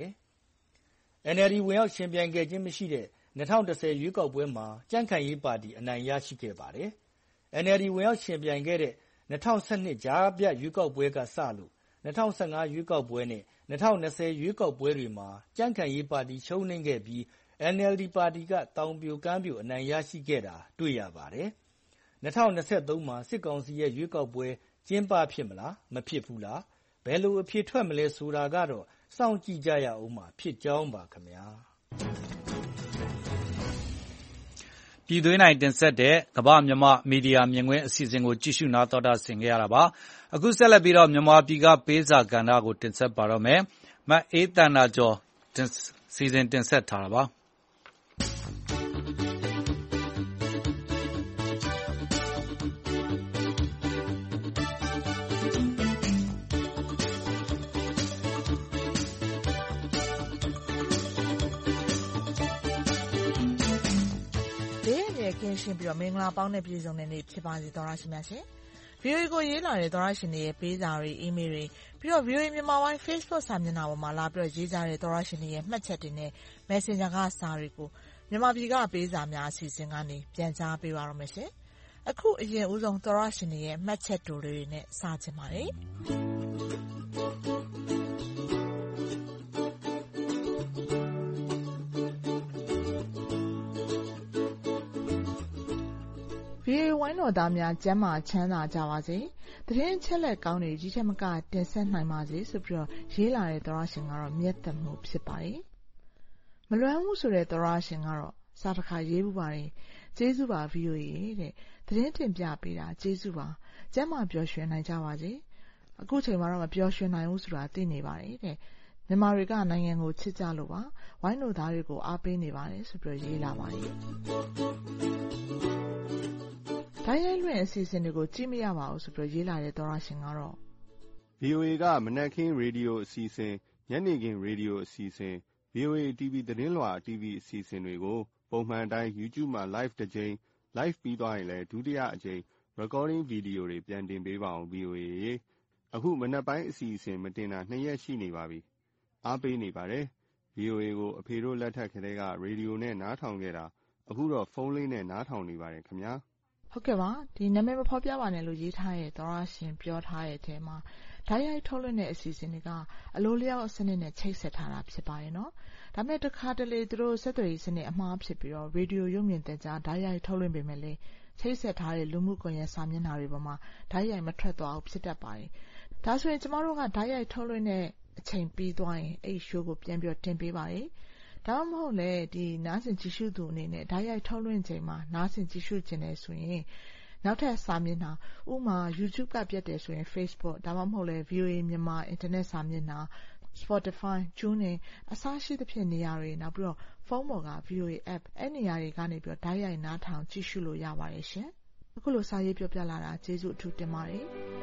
NLD ဝင်ရောက်ရှင်ပြိုင်ခဲ့ခြင်းမရှိတဲ့2010ရွေးကောက်ပွဲမှာကြံ့ခိုင်ရေးပါတီအနိုင်ရရှိခဲ့ပါတယ်။ NLD ဝင်ရောက်ရှင်ပြိုင်ခဲ့တဲ့2012ကြားပြရွေးကောက်ပွဲကစလို့2015ရွေးကောက်ပွဲနဲ့2020ရွေးကောက်ပွဲတွေမှာကြံ့ခိုင်ရေးပါတီရှုံးနိမ့်ခဲ့ပြီး NLD ပါတီကတောင်ပြိုကမ်းပြိုအနိုင်ရရှိခဲ့တာတွေ့ရပါတယ်။2023မှာစစ်ကောင်စီရဲ့ရွေးကောက်ပွဲကျင်းပဖြစ်မလားမဖြစ်ဘူးလားဘယ်လိုအဖြစ်ထွက်မလဲဆိုတာကတော့စောင့်ကြည့်ကြရအောင်မှာဖြစ်ကြောင်းပါခင်ဗျာပြည်သွေးနိုင်တင်ဆက်တဲ့ကမ္ဘာမြန်မာမီဒီယာမြင်ကွင်းအစီအစဉ်ကိုကြည့်ရှုနားတော်တာဆင်ခဲ့ရတာပါအခုဆက်လက်ပြီးတော့မြန်မာပြည်ကပေးစာကဏ္ဍကိုတင်ဆက်ပါတော့မယ်မအေးတန်နာကျော်စီစဉ်တင်ဆက်ထားတာပါကင်းရှင်းပြီးတော့မင်္ဂလာပေါင်းနဲ့ပြည့်စုံတဲ့နေ့ဖြစ်ပါစေသောရရှိမြတ်ရှင်။ VOA ကိုရေးလာတဲ့သောရရှင်တွေရဲ့ပေးစာတွေအီးမေးလ်တွေပြီးတော့ VOA မြန်မာပိုင်း Facebook စာမျက်နှာပေါ်မှာလာပြီးတော့ရေးကြတဲ့သောရရှင်တွေရဲ့မှတ်ချက်တွေနဲ့ Messenger ကစာတွေကိုမြန်မာပြည်ကပေးစာများအစီအစဉ်ကနေပြန်ကြားပေးပါရမယ်ရှင်။အခုအရင်ဦးဆုံးသောရရှင်တွေရဲ့မှတ်ချက်တွေနဲ့စချင်ပါတယ်။ VOA ဝိုင်းတော်သားများကျမ်းမာချမ်းသာကြပါစေ။သတင်းအချက်အလက်ကောင်းတွေကြီးထက်မကတင်ဆက်နိုင်ပါစေဆိုပြီးတော့ရေးလာတဲ့သောရရှင်ကတော့မြတ်တမှုဖြစ်ပါတယ်။မလွမ်းဘူးဆိုတဲ့သောရရှင်ကတော့စာတစ်ခါရေးမှုပါတယ်။ကျေးဇူးပါ VOA တဲ့။သတင်းတင်ပြပေးတာကျေးဇူးပါ။ကျမ်းမာပျော်ရွှင်နိုင်ကြပါစေ။အခုချိန်မှာတော့မပျော်ရွှင်နိုင်ဘူးဆိုတာသိနေပါတယ်တဲ့။မြန်မာတွေကနိုင်ငံကိုချစ်ကြလို့ပါ။ဝိုင်းတော်သားတွေကိုအားပေးနေပါတယ်ဆိုပြီးတော့ရေးလာပါတယ်။တိုင်းတိုင်းလွင့်အစီအစဉ်တွေကိုကြည့်မရပါဘူးဆိုပြီးရေးလာတဲ့သောရရှင်ကတော့ VOA ကမနက်ခင်းရေဒီယိုအစီအစဉ်ညနေခင်းရေဒီယိုအစီအစဉ် VOA TV သတင်းလွှာ TV အစီအစဉ်တွေကိုပုံမှန်အတိုင်း YouTube မှာ live တစ်ကြိမ် live ပြီးသွားရင်လည်းဒုတိယအကြိမ် recording ဗီဒီယိုတွေပြန်တင်ပေးပါအောင် VOA ရေအခုမနက်ပိုင်းအစီအစဉ်မတင်တာ2ရက်ရှိနေပါပြီအားပေးနေပါတယ် VOA ကိုအဖေတို့လက်ထက်ကလေးကရေဒီယိုနဲ့နားထောင်ခဲ့တာအခုတော့ဖုန်းလေးနဲ့နားထောင်နေပါတယ်ခင်ဗျာဟုတ်ကဲ့ပါဒီနာမည်မဖော်ပြပါနဲ့လို့ရေးထားရဲ့သောရရှင်ပြောထားတဲ့အထဲမှာဓာတ်ရိုက်ထုတ်လွှင့်တဲ့အစီအစဉ်တွေကအလိုလျောက်စနစ်နဲ့ချိတ်ဆက်ထားတာဖြစ်ပါတယ်နော်ဒါပေမဲ့တစ်ခါတလေသူတို့ဆက်သွယ်ရေးစနစ်အမှားဖြစ်ပြီးတော့ရေဒီယိုရုပ်မြင်သံကြားဓာတ်ရိုက်ထုတ်လွှင့်ပေမဲ့လည်းချိတ်ဆက်ထားတဲ့လူမှုကွန်ရက်စာမျက်နှာတွေပေါ်မှာဓာတ်ရိုက်မထွက်သွားဘူးဖြစ်တတ်ပါတယ်ဒါဆိုရင်ကျမတို့ကဓာတ်ရိုက်ထုတ်လွှင့်တဲ့အချိန်ပြီးသွားရင်အဲ့ show ကိုပြန်ပြီးတင်ပေးပါတယ်ဒါမှမဟုတ်လေဒီနားဆင်ကြည့်ရှုသူအနေနဲ့ဓာတ်ရိုက်ထုတ်လွှင့်ချိန်မှာနားဆင်ကြည့်ရှုခြင်းနဲ့ဆိုရင်နောက်ထပ်စာမျက်နှာဥပမာ YouTube ကပြတ်တယ်ဆိုရင် Facebook ဒါမှမဟုတ်လေ VOA မြန်မာအင်တာနက်စာမျက်နှာ Spotify, TuneIn အစရှိသဖြင့်နေရာတွေနောက်ပြီးတော့ဖုန်းပေါ်က VOA app အဲ့နေရာတွေကနေပြီးတော့ဓာတ်ရိုက်နားထောင်ကြည့်ရှုလို့ရပါတယ်ရှင်အခုလိုစာရေးပြောပြလာတာကျေးဇူးအထူးတင်ပါတယ်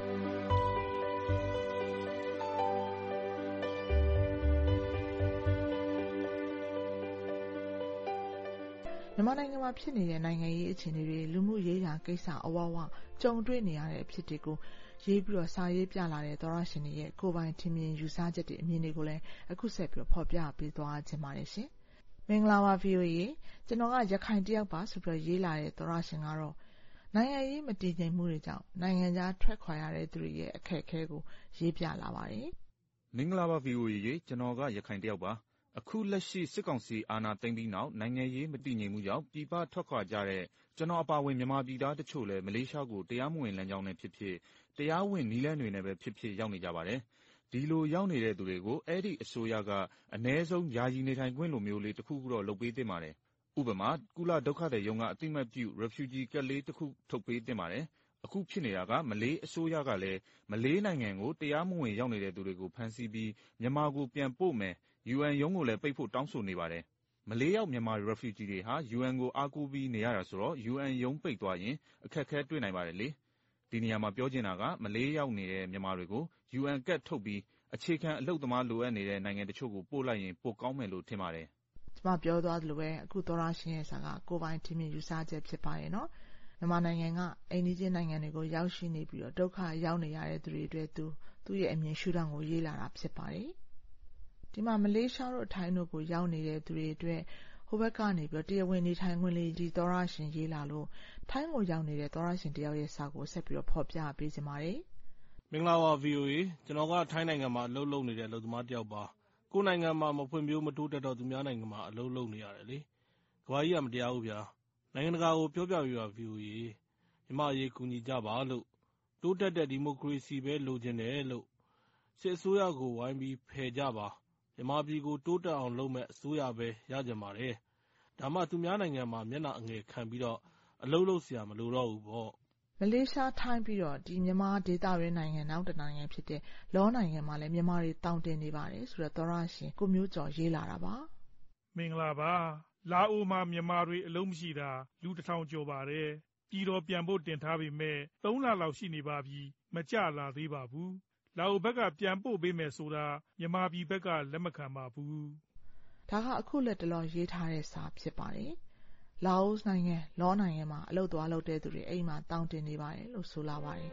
မြန်မာနိုင်ငံမှာဖြစ်နေတဲ့နိုင်ငံရေးအခြေအနေတွေလူမှုရေးရာကိစ္စအဝဝကြုံတွေ့နေရတဲ့အဖြစ်တွေကိုရေးပြီးတော့စာရေးပြလာတဲ့သောရရှင်တွေရဲ့ကိုယ်ပိုင်ထင်မြင်ယူဆချက်တွေအမြင်တွေကိုလည်းအခုဆက်ပြီးဖော်ပြပေးသွားခြင်းပါတယ်ရှင်။မင်္ဂလာပါ VOA ကျွန်တော်ကရခိုင်တယောက်ပါဆိုပြီးရေးလာတဲ့သောရရှင်ကတော့နိုင်ငံရေးမတည်ငြိမ်မှုတွေကြောင့်နိုင်ငံခြားထွက်ခွာရတဲ့သူတွေရဲ့အခက်အခဲကိုရေးပြလာပါတယ်။မင်္ဂလာပါ VOA ကျွန်တော်ကရခိုင်တယောက်ပါအခုလက်ရှိစစ်ကောင်စီအာဏာသိမ်းပြီးနောက်နိုင်ငံရေးမတည်ငြိမ်မှုကြောင့်ပြည်ပထွက်ခွာကြတဲ့ကျွန်တော်အပါအဝင်မြန်မာပြည်သားတချို့လည်းမလေးရှားကိုတရားမဝင်လမ်းကြောင်းနဲ့ဖြစ်ဖြစ်တရားဝင်နည်းလမ်းတွေနဲ့ပဲဖြစ်ဖြစ်ရောက်နေကြပါတယ်ဒီလိုရောက်နေတဲ့သူတွေကိုအဲ့ဒီအစိုးရကအ ਨੇ ဆုံးယာယီနေထိုင်ခွင့်လိုမျိုးလေးတစ်ခုခုတော့လုပ်ပေးသင့်ပါတယ်ဥပမာကုလဒုက္ခသည်ရုံးကအတိမတ်ပြု refugee ကတ်လေးတစ်ခုထုတ်ပေးသင့်ပါတယ်အခုဖြစ်နေတာကမလေးအစိုးရကလည်းမလေးနိုင်ငံကိုတရားမဝင်ရောက်နေတဲ့သူတွေကိုဖမ်းဆီးပြီးမြန်မာကိုပြန်ပို့မယ် UN ရုံးကိုလည်းပိတ်ဖို့တောင်းဆိုနေပါတယ်မလေးရောက်မြန်မာ refugee တွေဟာ UN ကိုအားကိုးပြီးနေရတာဆိုတော့ UN ရုံးပိတ်သွားရင်အခက်အခဲတွေ့နိုင်ပါတယ်လေဒီနေရာမှာပြောချင်တာကမလေးရောက်နေတဲ့မြန်မာတွေကို UN ကတ်ထုတ်ပြီးအခြေခံအလုပ်သမားလိုအပ်နေတဲ့နိုင်ငံတချို့ကိုပို့လိုက်ရင်ပိုကောင်းမယ်လို့ထင်ပါတယ်ကျမပြောသွားသလိုပဲအခုသောရရှင်ရဲ့စာကကိုယ်ပိုင်ထင်မြင်ယူဆချက်ဖြစ်ပါတယ်နော်မြန်မာနိုင်ငံကအိမ်နီးချင်းနိုင်ငံတွေကိုရောက်ရှိနေပြီးတော့ဒုက္ခရောက်နေရတဲ့သူတွေအတွက်သူ့ရဲ့အမြင်ရှုထောင့်ကိုရေးလာတာဖြစ်ပါတယ်ဒီမှာမလေးရှားတို့ထိုင်းတို့ကိုရောက်နေတဲ့သူတွေအတွက်ဟိုဘက်ကနေပြီးတရားဝင်နေထိုင်ခွင့်လေးဒီသောရရှင်ရေးလာလို့ထိုင်းကိုရောက်နေတဲ့သောရရှင်တယောက်ရဲ့စာကိုဆက်ပြီးတော့ဖော်ပြပေးကြပါတယ်မင်္ဂလာပါ VOA ကျွန်တော်ကထိုင်းနိုင်ငံမှာအလုပ်လုပ်နေတဲ့အလုပ်သမားတယောက်ပါကိုယ်နိုင်ငံမှာမဖွံ့ဖြိုးမတိုးတက်တော့သူများနိုင်ငံမှာအလုပ်လုပ်နေရတယ်လေကမ္ဘာကြီးကမတရားဘူးဗျာနိုင်ငံတကာကိုပြောပြပြပါ VOA မြန်မာအရေးကူညီကြပါလို့တိုးတက်တဲ့ဒီမိုကရေစီပဲလိုချင်တယ်လို့စစ်အစိုးရကိုဝိုင်းပြီးဖယ်ကြပါမြန်မာပြည်ကိုတိုးတက်အောင်လုပ်မဲ့အစိုးရပဲရကြပါတယ်ဒါမှသူများနိုင်ငံမှာမျက်နှာအငယ်ခံပြီးတော့အလုပ်လုပ်เสียမလိုတော့ဘူးပေါ့မလေးရှားထိုင်းပြီးတော့ဒီမြန်မာဒေသရင်းနိုင်ငံနောက်တစ်နိုင်ငံဖြစ်တဲ့လောနိုင်ငံမှာလည်းမြန်မာတွေတောင်းတင်နေပါတယ်ဆိုတော့သောရရှင်ကိုမျိုးကျော်ရေးလာတာပါမင်္ဂလာပါလာအိုမှာမြန်မာတွေအလုံးမရှိတာလူ1000ကျော်ပါတယ်ပြည်တော်ပြန်ဖို့တင်ထားပေမဲ့3လလောက်ရှိနေပါပြီမကြလာသေးပါဘူးလာအိုဘက်ကပြန်ပို့ပေးမယ်ဆိုတာမြန်မာပြည်ဘက်ကလက်မခံပါဘူးဒါကအခုလက်တလောရေးထားတဲ့စာဖြစ်ပါတယ်လာအိုနိုင်ငံလောနိုင်ငံမှာအလုပ်သွားလုပ်တဲ့သူတွေအိမ်မှာတောင်းတင်နေပါတယ်လို့ဆိုလာပါတယ်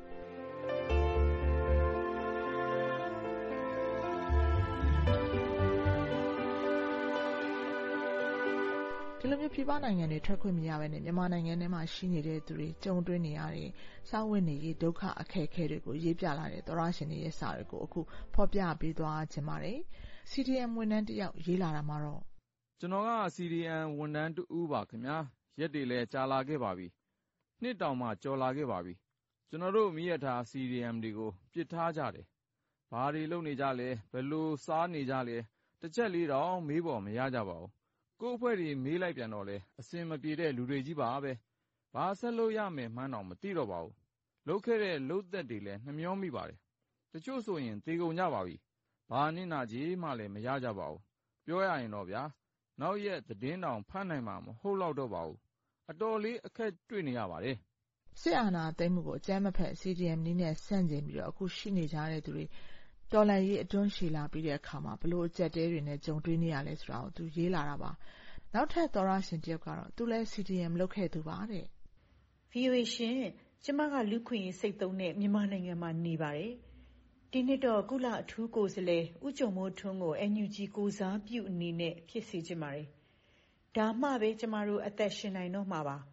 ဒီလိုမျိုးပြည်ပနိုင်ငံတွေထွက်ခွင့်မရဘဲနဲ့မြန်မာနိုင်ငံထဲမှာရှိနေတဲ့သူတွေကြုံတွေ့နေရတဲ့စားဝတ်နေရေးဒုက္ခအခက်အခဲတွေကိုရေးပြလာတဲ့သောရရှင်တွေရဲ့စာတွေကိုအခုဖော်ပြပေးသွားခြင်းပါတယ် CDM ဝန်ထမ်းတယောက်ရေးလာတာမှာတော့ကျွန်တော်က CDM ဝန်ထမ်းတူပါခင်ဗျာရက်တွေလည်းကြာလာခဲ့ပါပြီနှစ်တောင်မှကြော်လာခဲ့ပါပြီကျွန်တော်တို့မိရထား CDM တွေကိုပြစ်ထားကြတယ်ဘာတွေလုပ်နေကြလဲဘယ်လိုစားနေကြလဲတစ်ချက်လေးတော့မေးပေါ်မရကြပါဘူးကို့အဖွဲ့တွေမေးလိုက်ပြန်တော့လဲအစင်မပြေတဲ့လူတွေကြီးပါပဲဘာဆက်လို့ရမယ်မှန်းတော့မသိတော့ပါဘူးလုပ်ခဲ့တဲ့လုပ်သက်တွေလည်းနှမျောမိပါတယ်တချို့ဆိုရင်သေကုန်ကြပါပြီဘာနစ်နာကြီးမှလည်းမရကြပါဘူးပြောရရင်တော့ဗျာနောက်ရက်သတင်းတောင်ဖတ်နိုင်မှာမဟုတ်တော့ပါဘူးအတော်လေးအခက်တွေ့နေရပါတယ်စစ်အာဏာသိမ်းမှုကိုအကြမ်းမဖက် CDM နည်းနဲ့ဆန့်ကျင်ပြီးတော့အခုရှိနေကြတဲ့သူတွေတော်လှန်ရေးအတွန်းရှည်လာပြီးတဲ့အခါမှာဘလို့အကြက်တဲတွေနဲ့ကြုံတွေ့နေရလဲဆိုတာကိုသူရေးလာတာပါနောက်ထပ်သောရရှင်တယောက်ကတော့သူလည်း CDM လုပ်ခဲ့သူပါတဲ့ VOA ရှင်ကျမကလူခွင့်ရေးစိတ်သုံးနဲ့မြန်မာနိုင်ငံမှာနေပါတယ်ဒီနှစ်တော့ကုလအထူးကိုယ်စားလှယ်ဦးကျော်မိုးထွန်းကို NUG ကိုစားပြုအနေနဲ့ဖြစ်စေချင်ပါတယ်ဒါမှပဲကျမတို့အသက်ရှင်နိုင်တော့မှာပါ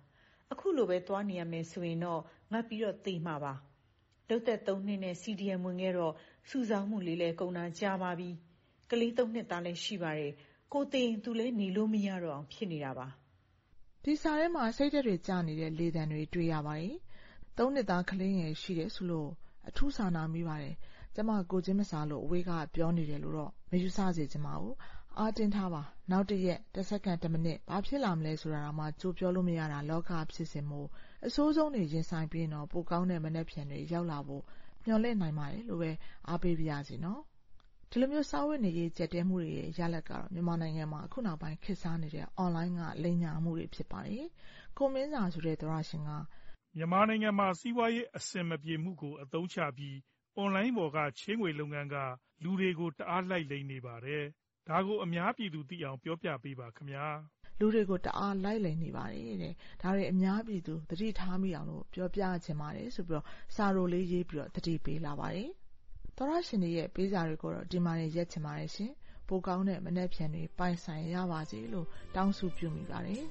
အခုလိုပဲသွားနေရမယ်ဆိုရင်တော့ငတ်ပြီးတော့သေမှာပါလုပ်သက်3နှစ်နဲ့ CDM ဝင်ခဲ့တော့စုဆောင်းမှုလေးလဲကုန်တာကြာပါပြီကလေး3နှစ်သားလည်းရှိပါတယ်ကိုသေရင်သူလည်းနေလို့မရတော့အောင်ဖြစ်နေတာပါဒီစာထဲမှာစိတ်ဓာတ်တွေကျနေတဲ့လေသံတွေတွေ့ရပါတယ်3နှစ်သားကလေးငယ်ရှိတယ်ဆိုလို့အထူးစာနာမိပါတယ်ကျမကိုချင်းမစားလို့အဝေးကပြောနေတယ်လို့တော့မယူဆစေချင်ပါဘူးအားတင်းထားပါနောက်တစ်ရက်တစ်စက္ကန့်တစ်မိနစ်ဘာဖြစ်လာမလဲဆိုတာတော့မှကြိုးပြောလို့မရတာလောကဖြစ်စဉ်မို့အဆိုးဆုံးတွေရင်ဆိုင်ပြီးတော့ပိုကောင်းတဲ့မနှက်ဖြန်တွေရောက်လာဖို့မျှော်လင့်နိုင်ပါတယ်လို့ပဲအားပေးပါရစေနော်ဒီလိုမျိုးစာဝတ်နေရေးကြက်တဲမှုတွေရဲ့ရလဒ်ကတော့မြန်မာနိုင်ငံမှာအခုနောက်ပိုင်းခေတ်စားနေတဲ့ online ကလိမ်ညာမှုတွေဖြစ်ပါတယ်ကိုမင်းစာဆိုတဲ့သရရှင်ကမြန်မာနိုင်ငံမှာစီးပွားရေးအဆင်မပြေမှုကိုအသုံးချပြီး online ပေါ်ကချေးငွေလုပ်ငန်းကလူတွေကိုတအားလိုက်လိမ်နေပါတယ်ဒါကိုအများပြည်သူသိအောင်ပြောပြပေးပါခင်ဗျာလူတွေကိုတအားလိုက်လိမ်နေပါတယ်တဲ့ဒါတွေအများပြည်သူသတိထားမိအောင်လို့ပြောပြချင်ပါတယ်ဆိုပြီးတော့စာရိုလေးရေးပြီးတော့သတိပေးလာပါတယ်သောရရှင်တွေရဲ့ပေးစာတွေကိုတော့ဒီမှာနေရက်ချင်ပါတယ်ရှင်ပိုကောင်းတဲ့မနှက်ဖြန်တွေပိုင်ဆိုင်ရပါစေလို့တောင်းဆုပြုမိပါတယ်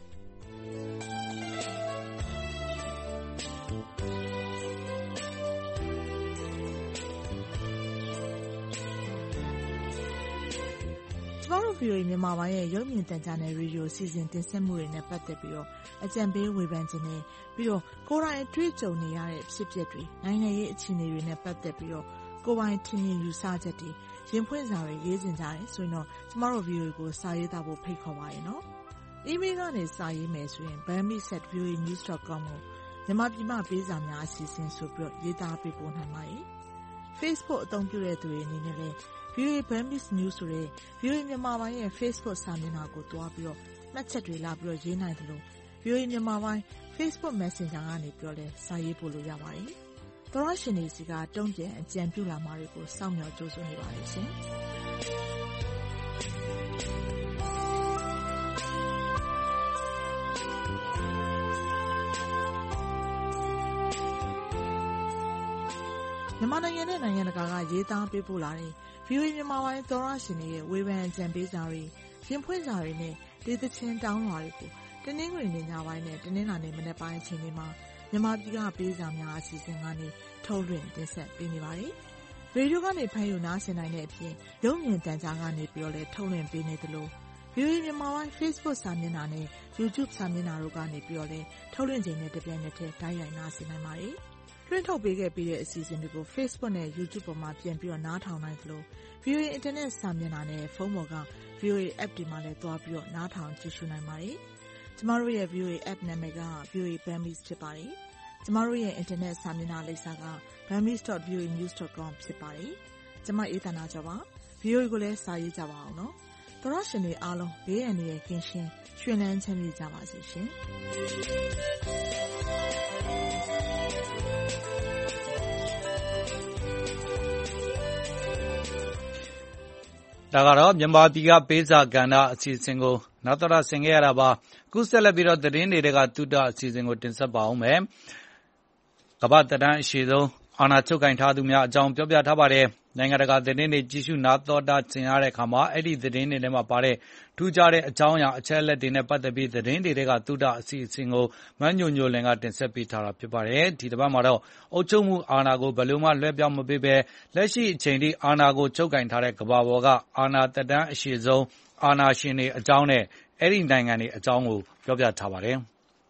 ကျမတို့ VOA မြန်မာပိုင်းရဲ့ရုပ်မြင်သံကြားနယ်ရေဒီယိုစီစဉ်တင်ဆက်မှုတွေနဲ့ပတ်သက်ပြီးတော့အကြံပေးဝေဖန်ခြင်းနဲ့ပြီးတော့ကိုယ်တိုင်တွေ့ကြုံနေရတဲ့ဖြစ်ပျက်တွေနိုင်ငံရေးအခြေအနေတွေနဲ့ပတ်သက်ပြီးတော့ကိုယ်ပိုင်ထင်မြင်ယူဆချက်တွေရင်ဖွင့်စာတွေရေးတင်ကြတယ်ဆိုရင်တော့ကျမတို့ VOA ကိုစာရေးသားဖို့ဖိတ်ခေါ်ပါရနော်။ email ကနေစာရေးမယ်ဆိုရင် bami@voanews.com ကိုမြန်မာပြည်မှပေးစာများအစီအစဉ်ဆိုပြီးရေးသားပေးပို့နိုင်ပါတယ်။ Facebook အသုံးပြုတဲ့သူတွေအနေနဲ့လည်း VOA Burmese News ဆိုတဲ့ VOA မြန်မာပိုင်းရဲ့ Facebook စာမျက်နှာကိုတွားပြီးတော့မှတ်ချက်တွေလာပြီးတော့ရေးနိုင်တယ်လို့ VOA မြန်မာပိုင်း Facebook Messenger ကနေပြောလဲစာရေးပို့လို့ရပါတယ်။သောရရှင်တွေစီကတုံ့ပြန်အကြံပြုလာမှာတွေကိုစောင့်မျှော်ကြိုးစွနေပါတယ်ရှင်။မြန်မာနိုင်ငံနဲ့နိုင်ငံတကာကရေးသားပေးပို့လာတဲ့ VOA မြန်မာပိုင်းသောရရှင်တွေရဲ့ဝေဖန်အကြံပေးစာတွေရင်ဖွင့်စာတွေနဲ့ဒေသချင်းတောင်းလွှာတွေကိုတနင်္ဂနွေနေ့ညပိုင်းနဲ့တနင်္လာနေ့မနက်ပိုင်းအချိန်တွေမှာမြန်မာပြည်ကပေးစာများအစီအစဉ်ကနေထုတ်လွှင့်တင်ဆက်ပေးနေပါတယ်။ရေဒီယိုကနေဖမ်းယူနားဆင်နိုင်တဲ့အပြင်ရုပ်မြင်သံကြားကနေပြီးတော့လည်းထုတ်လွှင့်ပေးနေသလို VOA မြန်မာပိုင်း Facebook စာမျက်နှာနဲ့ YouTube စာမျက်နှာတို့ကနေပြီးတော့လည်းထုတ်လွှင့်ချိန်နဲ့တပြိုင်နက်တည်းတိုက်ရိုက်နားဆင်နိုင်ပါတယ်။လွှင့်ထုတ်ပေးခဲ့ပြီးတဲ့အစီအစဉ်တွေကို Facebook နဲ့ YouTube ပေါ်မှာပြန်ပြီးတော့နားထောင်နိုင်သလို VOA Internet စာမျက်နှာနဲ့ဖုန်းပေါ်က VOA App တွေမှာလည်းသွားပြီးတော့နားထောင်ကြည့်ရှုနိုင်ပါတယ်။ကျမတို့ရဲ့ VOA App နာမည်က VOA Burmese ဖြစ်ပါတယ်။ကျမတို့ရဲ့ Internet စာမျက်နှာလိပ်စာက burmese.voanews.com ဖြစ်ပါတယ်။ကျမအေးသနာကျော်ပါ။ VOA ကိုလည်းစာရေးကြပါအောင်နော်။သောရရှင်တွေအားလုံးဘေးအန္တရာယ်ကင်းရှင်းရွှင်လန်းချမ်းမြေ့ကြပါစေရှင်။ဒါကတော့မြန်မာပြည်ကပေးစာကဏ္ဍအစီအစဉ်ကိုနောက်တော့ဆင်ခဲ့ရတာပါခုဆက်လက်ပြီးတော့သတင်းတွေကသုတအစီအစဉ်ကိုတင်ဆက်ပါအောင်မယ်ကမ္ဘာတန်းအရှိဆုံးအာဏာချုပ်ကင်ထားသူများအကြောင်းပြောပြထားပါတယ်နိုင်ငံတကာသတင်းတွေကြီးစုနာတော်တာကျင်ရတဲ့အခါမှာအဲ့ဒီသတင်းတွေထဲမှာပါတဲ့ထူးခြားတဲ့အကြောင်းအရာအချက်အလက်တွေနဲ့ပတ်သက်ပြီးသတင်းတွေကသုတအစီအစဉ်ကိုမညိုညိုလင်ကတင်ဆက်ပေးထားတာဖြစ်ပါတယ်ဒီတစ်ပတ်မှာတော့အုပ်ချုပ်မှုအာဏာကိုဘယ်လိုမှလွှဲပြောင်းမပေးဘဲလက်ရှိအချိန်ထိအာဏာကိုချုပ်ကင်ထားတဲ့ကမ္ဘာပေါ်ကအာဏာတန်းအရှိဆုံးအာဏာရှင်တွေအကြောင်းနဲ့အဲ့ဒီနိုင်ငံတွေအကြောင်းကိုပြောပြထားပါတယ်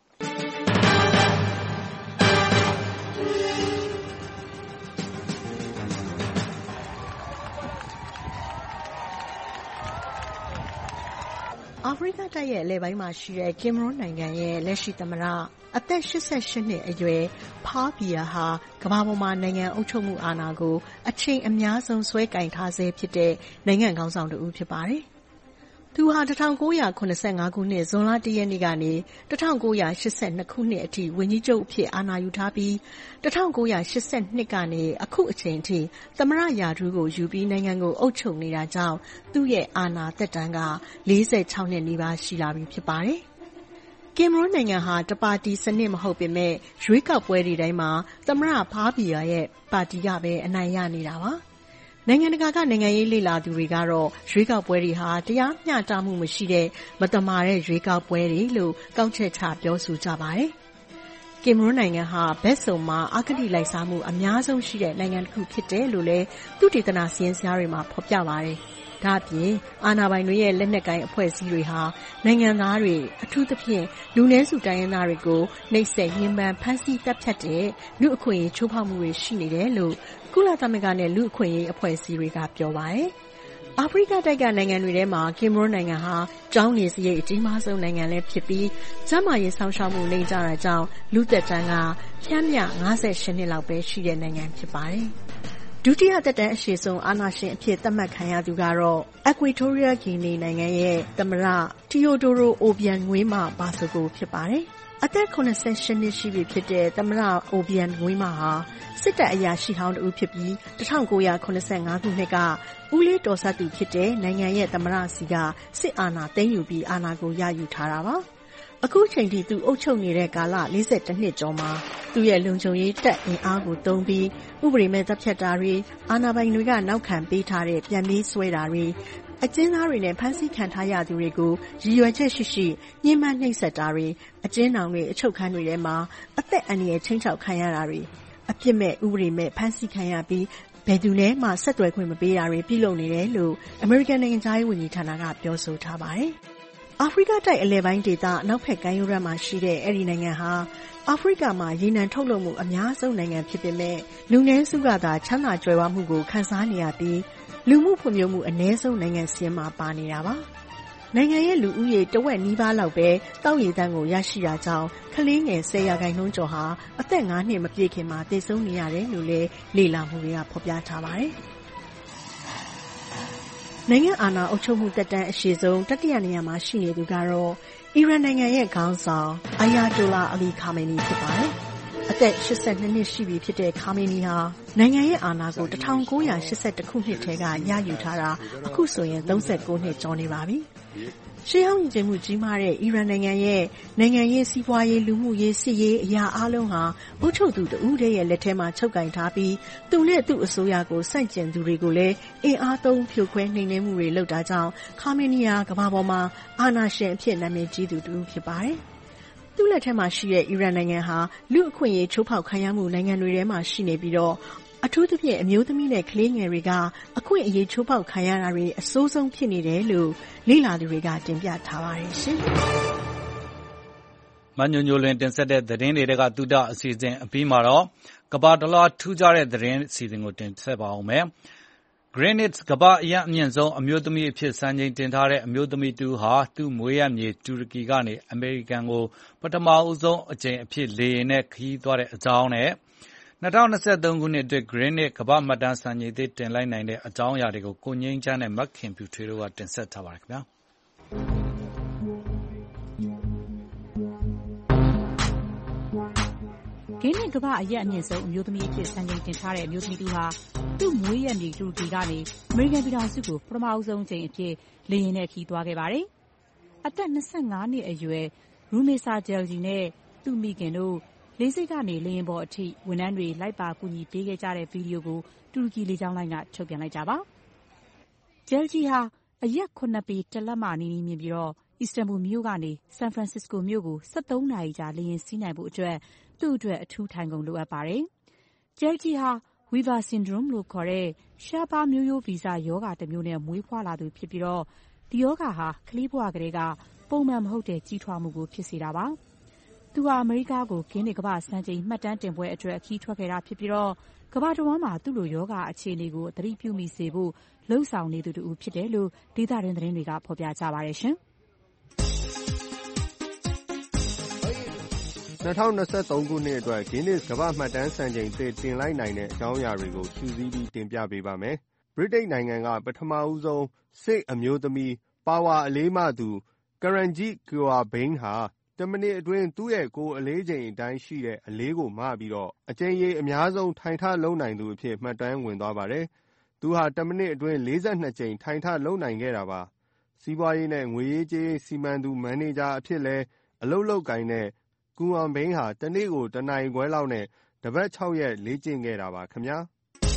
အာဖရိကတိုက်ရဲ့အလယ်ပိုင်းမှာရှိတဲ့ကင်မရွန်းနိုင်ငံရဲ့လက်ရှိသမ္မတအသက်88နှစ်အရွယ်ဖားဘီယာဟာကမ္ဘာပေါ်မှာနိုင်ငံအုပ်ချုပ်မှုအာဏာကိုအချိန်အများဆုံးဆွဲကင်ထားဆဲဖြစ်တဲ့နိုင်ငံခေါင်းဆောင်တစ်ဦးဖြစ်ပါတယ်။သူဟာ1985ခုနှစ်ဇွန်လ1ရက်နေ့ကနေ1982ခုနှစ်အထိဝန်ကြီးချုပ်အဖြစ်အာဏာယူထားပြီး1982ကနေအခုအချိန်ထိသမ္မတရာထူးကိုယူပြီးနိုင်ငံကိုအုပ်ချုပ်နေတာကြောင့်သူ့ရဲ့အာဏာသက်တမ်းက46နှစ်နီးပါးရှိလာပြီဖြစ်ပါတယ်။ကင်မရွန်းနိုင်ငံဟာတပါတီစနစ်မဟုတ်ပေမဲ့ရွေးကောက်ပွဲတွေတိုင်းမှာသမ္မတဖားဘီယာရဲ့ပါတီကပဲအနိုင်ရနေတာပါ။နိုင်ငံတကာကနိုင်ငံရေးလေ့လာသူတွေကတော့ရွေးကောက်ပွဲတွေဟာတရားမျှတမှုမရှိတဲ့မသမာတဲ့ရွေးကောက်ပွဲတွေလို့ကောက်ချက်ချပြောဆိုကြပါတယ်။ကင်မရွန်းနိုင်ငံဟာဘက်စုံမှာအဂတိလိုက်စားမှုအများဆုံးရှိတဲ့နိုင်ငံတစ်ခုဖြစ်တယ်လို့လည်းသုတေသနစာရင်းဇယားတွေမှာဖော်ပြပါတယ်။ဒါ့အပြင်အာဏာပိုင်တွေရဲ့လက်နက်ကိုင်အဖွဲ့အစည်းတွေဟာနိုင်ငံသားတွေအထူးသဖြင့်လူနည်းစုတိုင်းရင်းသားတွေကိုနှိပ်စက်ညှဉ်းပန်းဖမ်းဆီးတပ်ဖြတ်တဲ့လူအခွင့်အရေးချိုးဖောက်မှုတွေရှိနေတယ်လို့ကုလသမဂ္ဂနဲ့လူအခွင့်အရေးအဖွဲ့အစည်းတွေကပြောပါတယ်။အာဖရိကတိုက်ကနိုင်ငံတွေထဲမှာကင်မရွန်းနိုင်ငံဟာကျောင်းနေစရိတ်အကြီးမားဆုံးနိုင်ငံလည်းဖြစ်ပြီးကျန်းမာရေးစောင့်ရှောက်မှုလိမ်ကျတာကြောင့်လူသက်တမ်းကပျမ်းမျှ58နှစ်လောက်ပဲရှိတဲ့နိုင်ငံဖြစ်ပါတယ်။ဒုတိယသက်တမ်းအရှည်ဆုံးအာဏာရှင်အဖြစ်သတ်မှတ်ခံရသူကတော့ Equatorial Guinea နိုင်ငံရဲ့သမ္မတ Teodoro Obiang Nguema Basogo ဖြစ်ပါတယ်။အသက်88နှစ်ရှိပြီဖြစ်တဲ့သမ္မတ Obiang Nguema ဟာစစ်တပ်အရာရှိဟောင်းတဦးဖြစ်ပြီး1985ခုနှစ်ကဦးလေးတော်စပ်သူဖြစ်တဲ့နိုင်ငံရဲ့သမ္မတစီကစစ်အာဏာသိမ်းယူပြီးအာဏာကိုရယူထားတာပါ။အခုချိန်ထိသူအုပ်ချုပ်နေတဲ့ကာလ42နှစ်ကျော်မှာသူ့ရဲ့လုံခြုံရေးတပ်အင်အားကိုသုံးပြီးဥပဒေမဲ့တပ်ဖြတ်တာတွေအာဏာပိုင်တွေကနောက်ခံပေးထားတဲ့ပြန်ပြီးဆွဲတာတွေအကျဉ်းသားတွေနဲ့ဖမ်းဆီးခံထားရသူတွေကိုရည်ရွယ်ချက်ရှိညှဉ်းပန်းနှိပ်စက်တာတွေအကျဉ်းထောင်တွေအချုပ်ခန်းတွေထဲမှာအသက်အန္တရာယ်ခြိမ်းခြောက်ခံရတာတွေအပြစ်မဲ့ဥပဒေမဲ့ဖမ်းဆီးခံရပြီးဘယ်သူနဲ့မှဆက်သွယ်ခွင့်မပေးတာတွေပြုလုပ်နေတယ်လို့အမေရိကန်နိုင်ငံသားရေးဝန်ကြီးဌာနကပြောဆိုထားပါတယ်။အာဖရိကတိုက်အလယ်ပိုင်းဒေသအနောက်ဘက်ကမ်းရိုးတန်းမှာရှိတဲ့အဲဒီနိုင်ငံဟာအာဖရိကမှာရေနံထုတ်လုပ်မှုအများဆုံးနိုင်ငံဖြစ်ပေမဲ့လူနည်းစုကသာချမ်းသာကြွယ်ဝမှုကိုခံစားနေရပြီးလူမှုဖွံ့ဖြိုးမှုအနည်းဆုံးနိုင်ငံစာရင်းမှာပါနေတာပါ။နိုင်ငံရဲ့လူဦးရေတဝက်နီးပါးလောက်ပဲတောက်ရည်တန်းကိုရရှိတာကြောင့်ကလေးငယ်10%ကျော်ဟာအသက်5နှစ်မပြည့်ခင်မှာသေဆုံးနေရတယ်လို့လည်းလေ့လာမှုတွေကဖော်ပြထားပါတယ်။နိုင်ငံအာဏာအုပ်ချုပ်မှုသက်တမ်းအရှည်ဆုံးတတိယနေရာမှာရှိနေသူကတော့အီရန်နိုင်ငံရဲ့ခေါင်းဆောင်အာယာတိုလာအလီခါမေနီဖြစ်ပါတယ်။အသက်82နှစ်ရှိပြီဖြစ်တဲ့ခါမေနီဟာနိုင်ငံရဲ့အာဏာကို1982ခုနှစ်ထဲကရယူထားတာအခုဆိုရင်39နှစ်ကျော်နေပါပြီ။ရှေးဟောင်းယဉ်ကျေးမှုကြီးမားတဲ့အီရန်နိုင်ငံရဲ့နိုင်ငံရေးစီးပွားရေးလူမှုရေးစစ်ရေးအရာအားလုံးဟာအုပ်ချုပ်သူတဦးတည်းရဲ့လက်ထဲမှာချုပ်ကင်ထားပြီးသူနဲ့သူ့အစိုးရကိုဆန့်ကျင်သူတွေကိုလည်းအင်အားသုံးဖြိုခွဲနှိမ်နင်းမှုတွေလုပ်တာကြောင့်ခါမေနီယာကမ္ဘာပေါ်မှာအာဏာရှင်အဖြစ်နာမည်ကြီးသူတဦးဖြစ်ပါတယ်။သူ့လက်ထဲမှာရှိတဲ့အီရန်နိုင်ငံဟာလူအခွင့်အရေးချိုးဖောက်ခံရမှုနိုင်ငံတွေထဲမှာရှိနေပြီးတော့အထူးသဖြင့်အမျိုးသမီးနဲ့ကလေးငယ်တွေကအခွင့်အရေးချိုးဖောက်ခံရတာတွေအဆိုးဆုံးဖြစ်နေတယ်လို့လေ့လာသူတွေကတင်ပြထားပါတယ်ရှင်။မညိုညိုလွင်တင်ဆက်တဲ့သတင်းတွေကတူတာအစီအစဉ်အပြီးမှာတော့ကမ္ဘာတလွှားထူးခြားတဲ့သတင်းအစီအစဉ်ကိုတင်ဆက်ပါအောင်မယ်။ Greenwich ကမ္ဘာအမြင့်ဆုံးအမျိုးသမီးအဖြစ်စံချိန်တင်ထားတဲ့အမျိုးသမီးတူဟာသူ့မွေးရမြေတူရကီကနေအမေရိကန်ကိုပထမဦးဆုံးအကြိမ်အဖြစ်လေယာဉ်နဲ့ခရီးသွားတဲ့အကြောင်းနဲ့2023ခုနှစ်အတွက် Greenwich ကမ္ဘာမှတ်တမ်းစံချိန်သစ်တင်လိုက်နိုင်တဲ့အကြောင်းအရာတွေကိုကိုငြိမ်းချမ်းနဲ့မခင်ဖြူထွေးတို့ကတင်ဆက်ထားပါတယ်ခင်ဗျာဂိမ်းကမ္ဘာအမြင့်ဆုံးအမျိုးသမီးအဖြစ်စံချိန်တင်ထားတဲ့အမျိုးသမီးတူဟာသူ့မွေးရမြေတူရကီကနေအမေရိကန်ပြည်ထောင်စုကိုပထမဆုံးအကြိမ်အဖြစ်လေယာဉ်နဲ့ခရီးသွားခဲ့ပါတယ်။အသက်25နှစ်အရွယ်ရူမေဆာဂျယ်ဂျီနဲ့သူ့မိခင်တို့လေဆိပ်ကနေလေယာဉ်ပေါ်အထိဝန်ထမ်းတွေလိုက်ပါကူညီပေးခဲ့ကြတဲ့ဗီဒီယိုကိုတူရကီလေကြောင်းလိုင်းကထုတ်ပြန်လိုက်ကြပါ။ဂျယ်ဂျီဟာအရက်9ပေတလက်မနီးနီးမြင့်ပြီးအီစတန်ဘူလ်မြို့ကနေဆန်ဖရန်စစ္စကိုမြို့ကို13နာရီကြာလေယာဉ်စီးနိုင်ဖို့အတွက်သူ့အတွက်အထူးထိုင်ခုံလိုအပ်ပါတယ်။ဂျယ်ဂျီဟာWeaver syndrome လို့ခေါ်တဲ့ရှားပါးမျိုးရိုးဗီဇရောဂါတစ်မျိုးနဲ့မွေးဖွားလာသူဖြစ်ပြီးဒီရောဂါဟာကလေးဘဝကတည်းကပုံမှန်မဟုတ်တဲ့ကြီးထွားမှုကိုဖြစ်စေတာပါ။သူဟာအမေရိကကိုဂိမ်းကမ္ဘာစံချိန်မှတ်တမ်းတင်ပွဲအတွက်ခရီးထွက်ခဲ့တာဖြစ်ပြီးကမ္ဘာတဝန်းမှာသူ့လိုရောဂါအခြေအနေကိုသတိပြုမိစေဖို့လှုံ့ဆော်နေသူတူဖြစ်တယ်လို့ဒေသတွင်းသတင်းတွေကဖော်ပြကြပါတယ်ရှင်။ 2023ခုနှစ်အတွက် Guinness ကမ္ဘာမှတ်တမ်းစံချိန်သစ်တင်လိုက်နိုင်တဲ့အကြောင်းအရာတွေကိုစုစည်းပြီးတင်ပြပေးပါမယ်။ဗြိတိန်နိုင်ငံကပထမဦးဆုံးစစ်အမျိုးသမီးပါဝါအလေးမသူ Karanjit Kaur Bain ဟာ1မိနစ်အတွင်းသူ့ရဲ့ကိုယ်အလေးချိန်အတိုင်းရှိတဲ့အလေးကိုမပြီးအကြိမ်ရေအများဆုံးထိုင်ထလုပ်နိုင်သူအဖြစ်မှတ်တမ်းဝင်သွားပါတယ်။သူဟာ1မိနစ်အတွင်း42ကြိမ်ထိုင်ထလုပ်နိုင်ခဲ့တာပါ။စီးပွားရေးနဲ့ငွေရေးကြေးရေးစီမံသူမန်နေဂျာအဖြစ်လည်းအလုပ်လုပ်ကိုင်တဲ့Kaur Bain ဟာတနေ့ကို1နာရီခွဲလောက်နဲ့တပတ်6ရက်လေ့ကျင့်ခဲ့တာပါခင်ဗျာ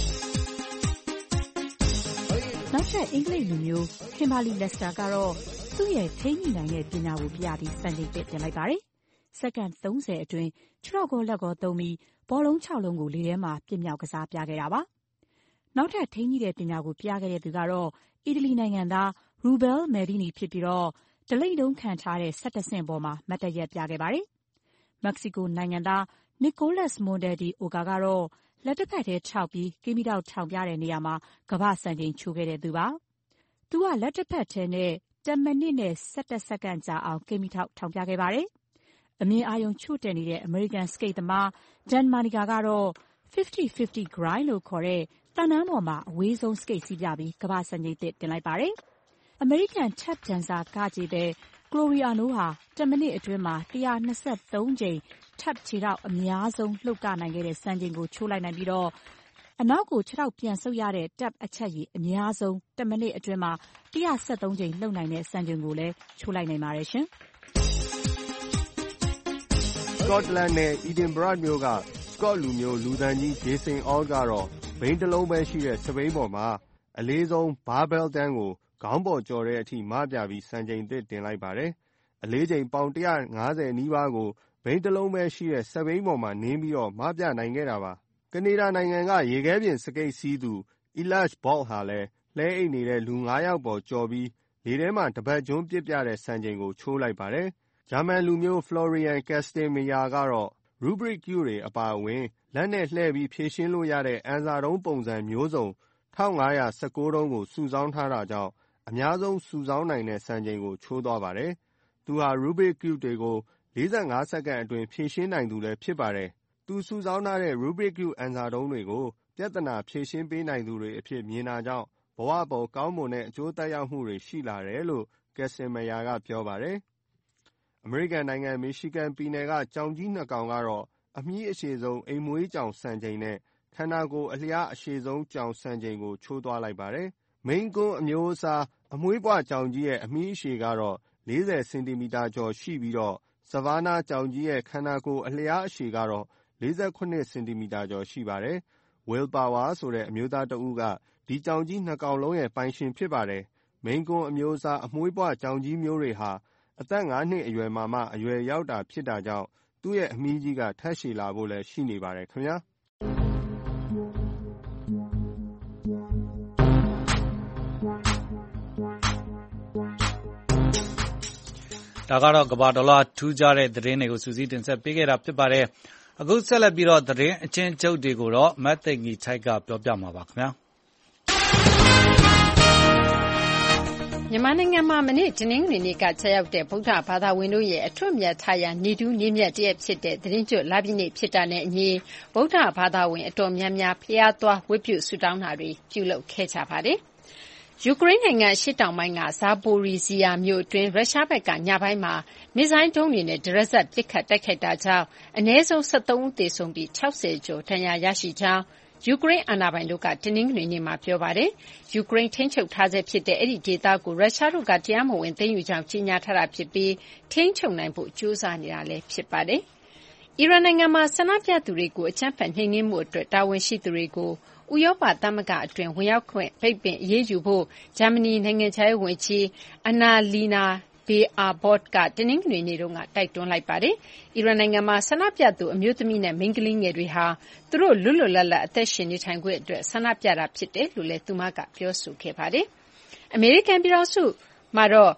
။နောက်ထပ်အင်္ဂလိပ်လူမျိုးKimberly Lester ကတော့သူ့ရဲ့ထိန်းညှိနိုင်တဲ့ပညာကိုပြပြီးစံချိန်သစ်တင်လိုက်ပါတယ်စက္ကန့် 30 အတွင်းခြေထောက်ကောလက်ကောသုံးပြီးဘောလုံး 6 လုံးကိုလေထဲမှာပြစ်မြောက်ကစားပြခဲ့တာပါ။နောက်ထပ်ထိန်းကြီးတဲ့ပညာကိုပြခဲ့တဲ့သူကတော့အီတလီနိုင်ငံသား Rubel Medini ဖြစ်ပြီးတလိမ့်တုံးခံထားတဲ့11 ဆင့်ပေါ်မှာမတ်တပ်ရပ်ပြခဲ့ပါတယ်။မက္ကဆီကိုနိုင်ငံသား Nicolas Monte de Oca ကတော့လက်တစ်ဖက်ထဲခြောက်ပြီးကီမီတောက်ထောင်ပြတဲ့နေရာမှာကမ္ဘာ့စံချိန်ချိုးခဲ့တဲ့သူပါ။သူကလက်တစ်ဖက်ထဲနဲ့1 မိနစ်နဲ့17 စက္ကန့်ကြာအောင်ကီမီတောက်ထောင်ပြခဲ့ပါတယ်။အမြင်အာရုံချို့တဲ့နေတဲ့အမေရိကန်စကိတ်သမား Dan Manica ကတော့ 50-50 grind လို့ခေါ်တဲ့သံတန်းပေါ်မှာအဝေးဆုံးစကိတ်စီးပြပြီးကမ္ဘာ့စံချိန်သစ်တင်လိုက်ပါတယ်။အမေရိကန် tap dancer ကကြေတဲ့ Gloriano ဟာ1 မိနစ်အတွင်းမှာ123 ကြိမ် tap ခြေထောက်အများဆုံးလှုပ်ကနိုင်ခဲ့တဲ့စံချိန်ကိုချိုးလိုက်နိုင်ပြီးအနောက်ကိုခြေထောက်ပြန်ဆုပ်ရတဲ့ tap အချက်ရည်အများဆုံး1 မိနစ်အတွင်းမှာ173 ကြိမ်လှုပ်နိုင်တဲ့စံချိန်ကိုလည်းချိုးလိုက်နိုင်ပါတယ်ရှင်။ Scotland နဲ့ Edinburgh မြို့က Scot လူမျိုးလူသံကြီး Jason All ကတော့ဘိန်းတစ်လုံးပဲရှိတဲ့စပိန်ပေါ်မှာအလေးဆုံး barbell တန်းကိုခေါင်းပေါ်ကျော်တဲ့အထိမပြပြီးစံချိန်သစ်တင်လိုက်ပါတယ်။အလေးချိန်ပေါင်150နီးပါးကိုဘိန်းတစ်လုံးပဲရှိတဲ့စပိန်ပေါ်မှာနင်းပြီးမပြနိုင်ခဲ့တာပါ။ကနေဒါနိုင်ငံကရေခဲပြင်စကိတ်စီးသူ Elias Bolt ဟာလည်းလှဲအိတ်နေတဲ့လူ 5 ယောက်ပေါ်ကျော်ပြီးလေထဲမှာတပတ်ကျွန်းပစ်ပြတဲ့စံချိန်ကိုချိုးလိုက်ပါတယ်။ဂျာမန်လူမျိုး Florian Kastenmeier ကတော့ Rubik Cube တွေအပါအဝင်လက်နဲ့လှည့်ပြီးဖြည့်ရှင်းလို့ရတဲ့အန်စာတုံးပုံစံမျိုးစုံ1519 တုံးကိုစုဆောင်းထားတာကြောင့်အများဆုံးစုဆောင်းနိုင်တဲ့စံချိန်ကိုချိုးသွားပါတယ်။သူဟာ Rubik Cube တွေကို45 စက္ကန့်အတွင်းဖြည့်ရှင်းနိုင်သူလည်းဖြစ်ပါတယ်။သူစုဆောင်းထားတဲ့ Rubik Cube အန်စာတုံးတွေကိုပြဿနာဖြေရှင်းပေးနိုင်သူတွေအဖြစ်မြင်တာကြောင့်ဘဝပေါ်ကောင်းမွန်တဲ့အကျိုးသက်ရောက်မှုတွေရှိလာတယ်လို့ Kastenmeier ကပြောပါတယ်။အမေရိကန်နိုင်ငံမီရှီဂန်ပြည်နယ်ကကြောင်ကြီး 2 ကောင်ကတော့အမြင့်အရှည်ဆုံးအိမ်မွေးကြောင်စံချိန်နဲ့ခန္ဓာကိုယ်အလျားအရှည်ဆုံးကြောင်စံချိန်ကိုချိုးသွားလိုက်ပါတယ်။ Maine Coon အမျိုးအစားအမွှေးပွကြောင်ကြီးရဲ့အမြင့်အရှည်ကတော့40 စင်တီမီတာကျော်ရှိပြီးSavannah ကြောင်ကြီးရဲ့ခန္ဓာကိုယ်အလျားအရှည်ကတော့48 စင်တီမီတာကျော်ရှိပါတယ်။ Will Power ဆိုတဲ့အမျိုးသားတဦးကဒီကြောင်ကြီး 2 ကောင်လုံးရဲ့ပိုင်ရှင်ဖြစ်ပါတယ်။ Maine Coon အမျိုးအစားအမွှေးပွကြောင်ကြီးမျိုးတွေဟာအသက် 5 နှစ်အရွယ်မှာမှအရွယ်ရောက်တာဖြစ်တာကြောင့်သူ့ရဲ့အမြီးကြီးကထပ်ရှည်လာဖို့လည်းရှိနေပါတယ်ခင်ဗျာဒါကတော့ကမ္ဘာတလွှားထူးခြားတဲ့သတင်းတွေကိုစူးစီးတင်ဆက်ပေးခဲ့တာဖြစ်ပါတယ်အခုဆက်လက်ပြီးသတင်းအချင်းချုပ်တွေကိုတော့မတ်သိင္ကြီးထိုက်ကပြောပြမှာပါခင်ဗျာမြန်မာနိုင်ငံမှာမနေ့တနင်္ဂနွေနေ့ကကျရောက်တဲ့ဗုဒ္ဓဘာသာဝင်တို့ရဲ့အထွတ်မြတ်ထားရာနေ့ထူးနေ့မြတ်တရက်ဖြစ်တဲ့သီတင်းကျွတ်လပြည့်နေ့ဖြစ်တာနဲ့အညီဗုဒ္ဓဘာသာဝင်အတော်များများဘုရားသွားဝတ်ပြုဆုတောင်းတာတွေပြုလုပ်ခဲ့ကြပါတယ်။ယူကရိန်းနိုင်ငံအရှေ့တောင်ပိုင်းကဇာပိုရီဇီယာမြို့အတွင်းရုရှားဘက်ကညပိုင်းမှာမစ်ဇိုင်းဒုံးတွေနဲ့တရက်ဆက်ပစ်ခတ်တိုက်ခိုက်တာကြောင့်အနည်းဆုံး73ဦးသေဆုံးပြီး60ကျော်ဒဏ်ရာရရှိကြောင်းယူကရိန်းအာဏာပိုင်တို့ကတနင်္ဂနွေနေ့မှာပြောပါတယ်။ယူကရိန်းထိန်းချုပ်ထားဆဲဖြစ်တဲ့အဲဒီဒေသကိုရုရှားတို့ကတရားမဝင်သိမ်းယူကြောင်းကြေညာထားတာဖြစ်ပြီးထိန်းချုပ်နိုင်ဖို့ကြိုးစားနေတာလည်းဖြစ်ပါတယ်။အီရန်နိုင်ငံမှာဆန္ဒပြသူတွေကိုအကြမ်းဖက်နှိမ်နင်းမှုအတွက်တာဝန်ရှိသူတွေကိုဥရောပသမဂ္ဂအတွင်းဝင်ရောက်ခွင့်ပိတ်ပင်အရေးယူဖို့ဂျာမနီနိုင်ငံခြားရေးဝန်ကြီး Annalena Baerbock ကတနင်္ဂနွေနေ့တုန်းကတိုက်တွန်းလိုက်ပါတယ်။အီရန်နိုင်ငံမှာဆန္ဒပြသူအမျိုးသမီးနဲ့မိန်းကလေးငယ်တွေဟာသူတို့လွတ်လွတ်လပ်လပ်အသက်ရှင်နေထိုင်ခွင့်အတွက်ဆန္ဒပြတာဖြစ်တယ်လို့လည်းသူမကပြောဆိုခဲ့ပါတယ်။အမေရိကန်ပြည်ထောင်စုမှာတော့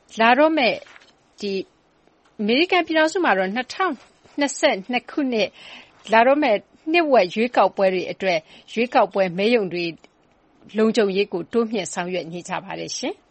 2022ခုနှစ်လာတော့မဲ့နှစ်ဝက်ရွေးကောက်ပွဲတွေအတွက်ရွေးကောက်ပွဲမဲရုံတွေလုံခြုံရေးကိုတိုးမြှင့်ဆောင်ရွက်နေကြပါတယ်ရှင်။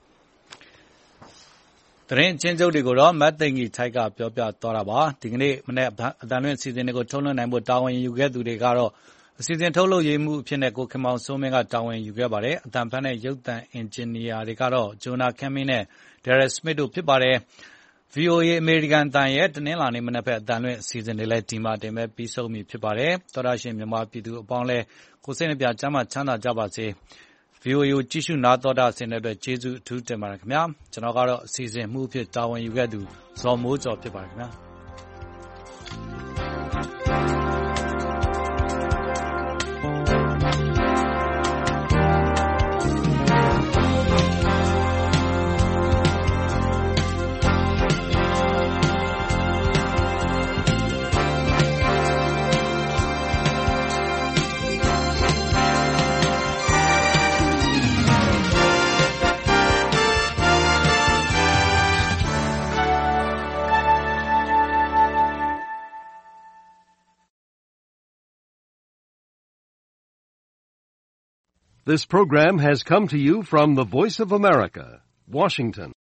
သတင်းအချင်းချုပ်တွေကိုတော့မတ်သိင္ကြီးထိုက်ကပြောပြသွားတာပါဒီကနေ့မနေ့အတန်လွင့်အစီအစဉ်တွေကိုထုတ်လွှင့်နိုင်ဖို့တာဝန်ယူခဲ့သူတွေကတော့အစီအစဉ်ထုတ်လုပ်ရေးမှုအဖြစ်နဲ့ကိုခင်မောင်စိုးမင်းကတာဝန်ယူခဲ့ပါတယ်အတန်ဖန်နဲ့ရုပ်သံအင်ဂျင်နီယာတွေကတော့ဂျိုနာကမ်မင်းနဲ့ဒယ်ရက်စမစ်တို့ဖြစ်ပါတယ် VOA အမေရိကန်တန်ရဲ့တနင်္လာနေ့မနက်ဖက်အတန်လွင့်အစီအစဉ်တွေလည်းဒီမှာတင်မဲ့ပြီးဆုံးပြီဖြစ်ပါတယ်သောတာရှင်မြန်မာပြည်သူအပေါင်းလဲကိုစိတ်နှပြချမ်းသာချမ်းသာကြပါစေVOA ကိုကြည့်ရှုနားတော်တာဆင်တဲ့အတွက်ကျေးဇူးအထူးတင်ပါတယ်ခင်ဗျာကျွန်တော်ကတော့အစီအစဉ်မှုအဖြစ်တာဝန်ယူခဲ့သူဇော်မိုးကျော်ဖြစ်ပါတယ်ခင်ဗျာ This program has come to you from the Voice of America, Washington.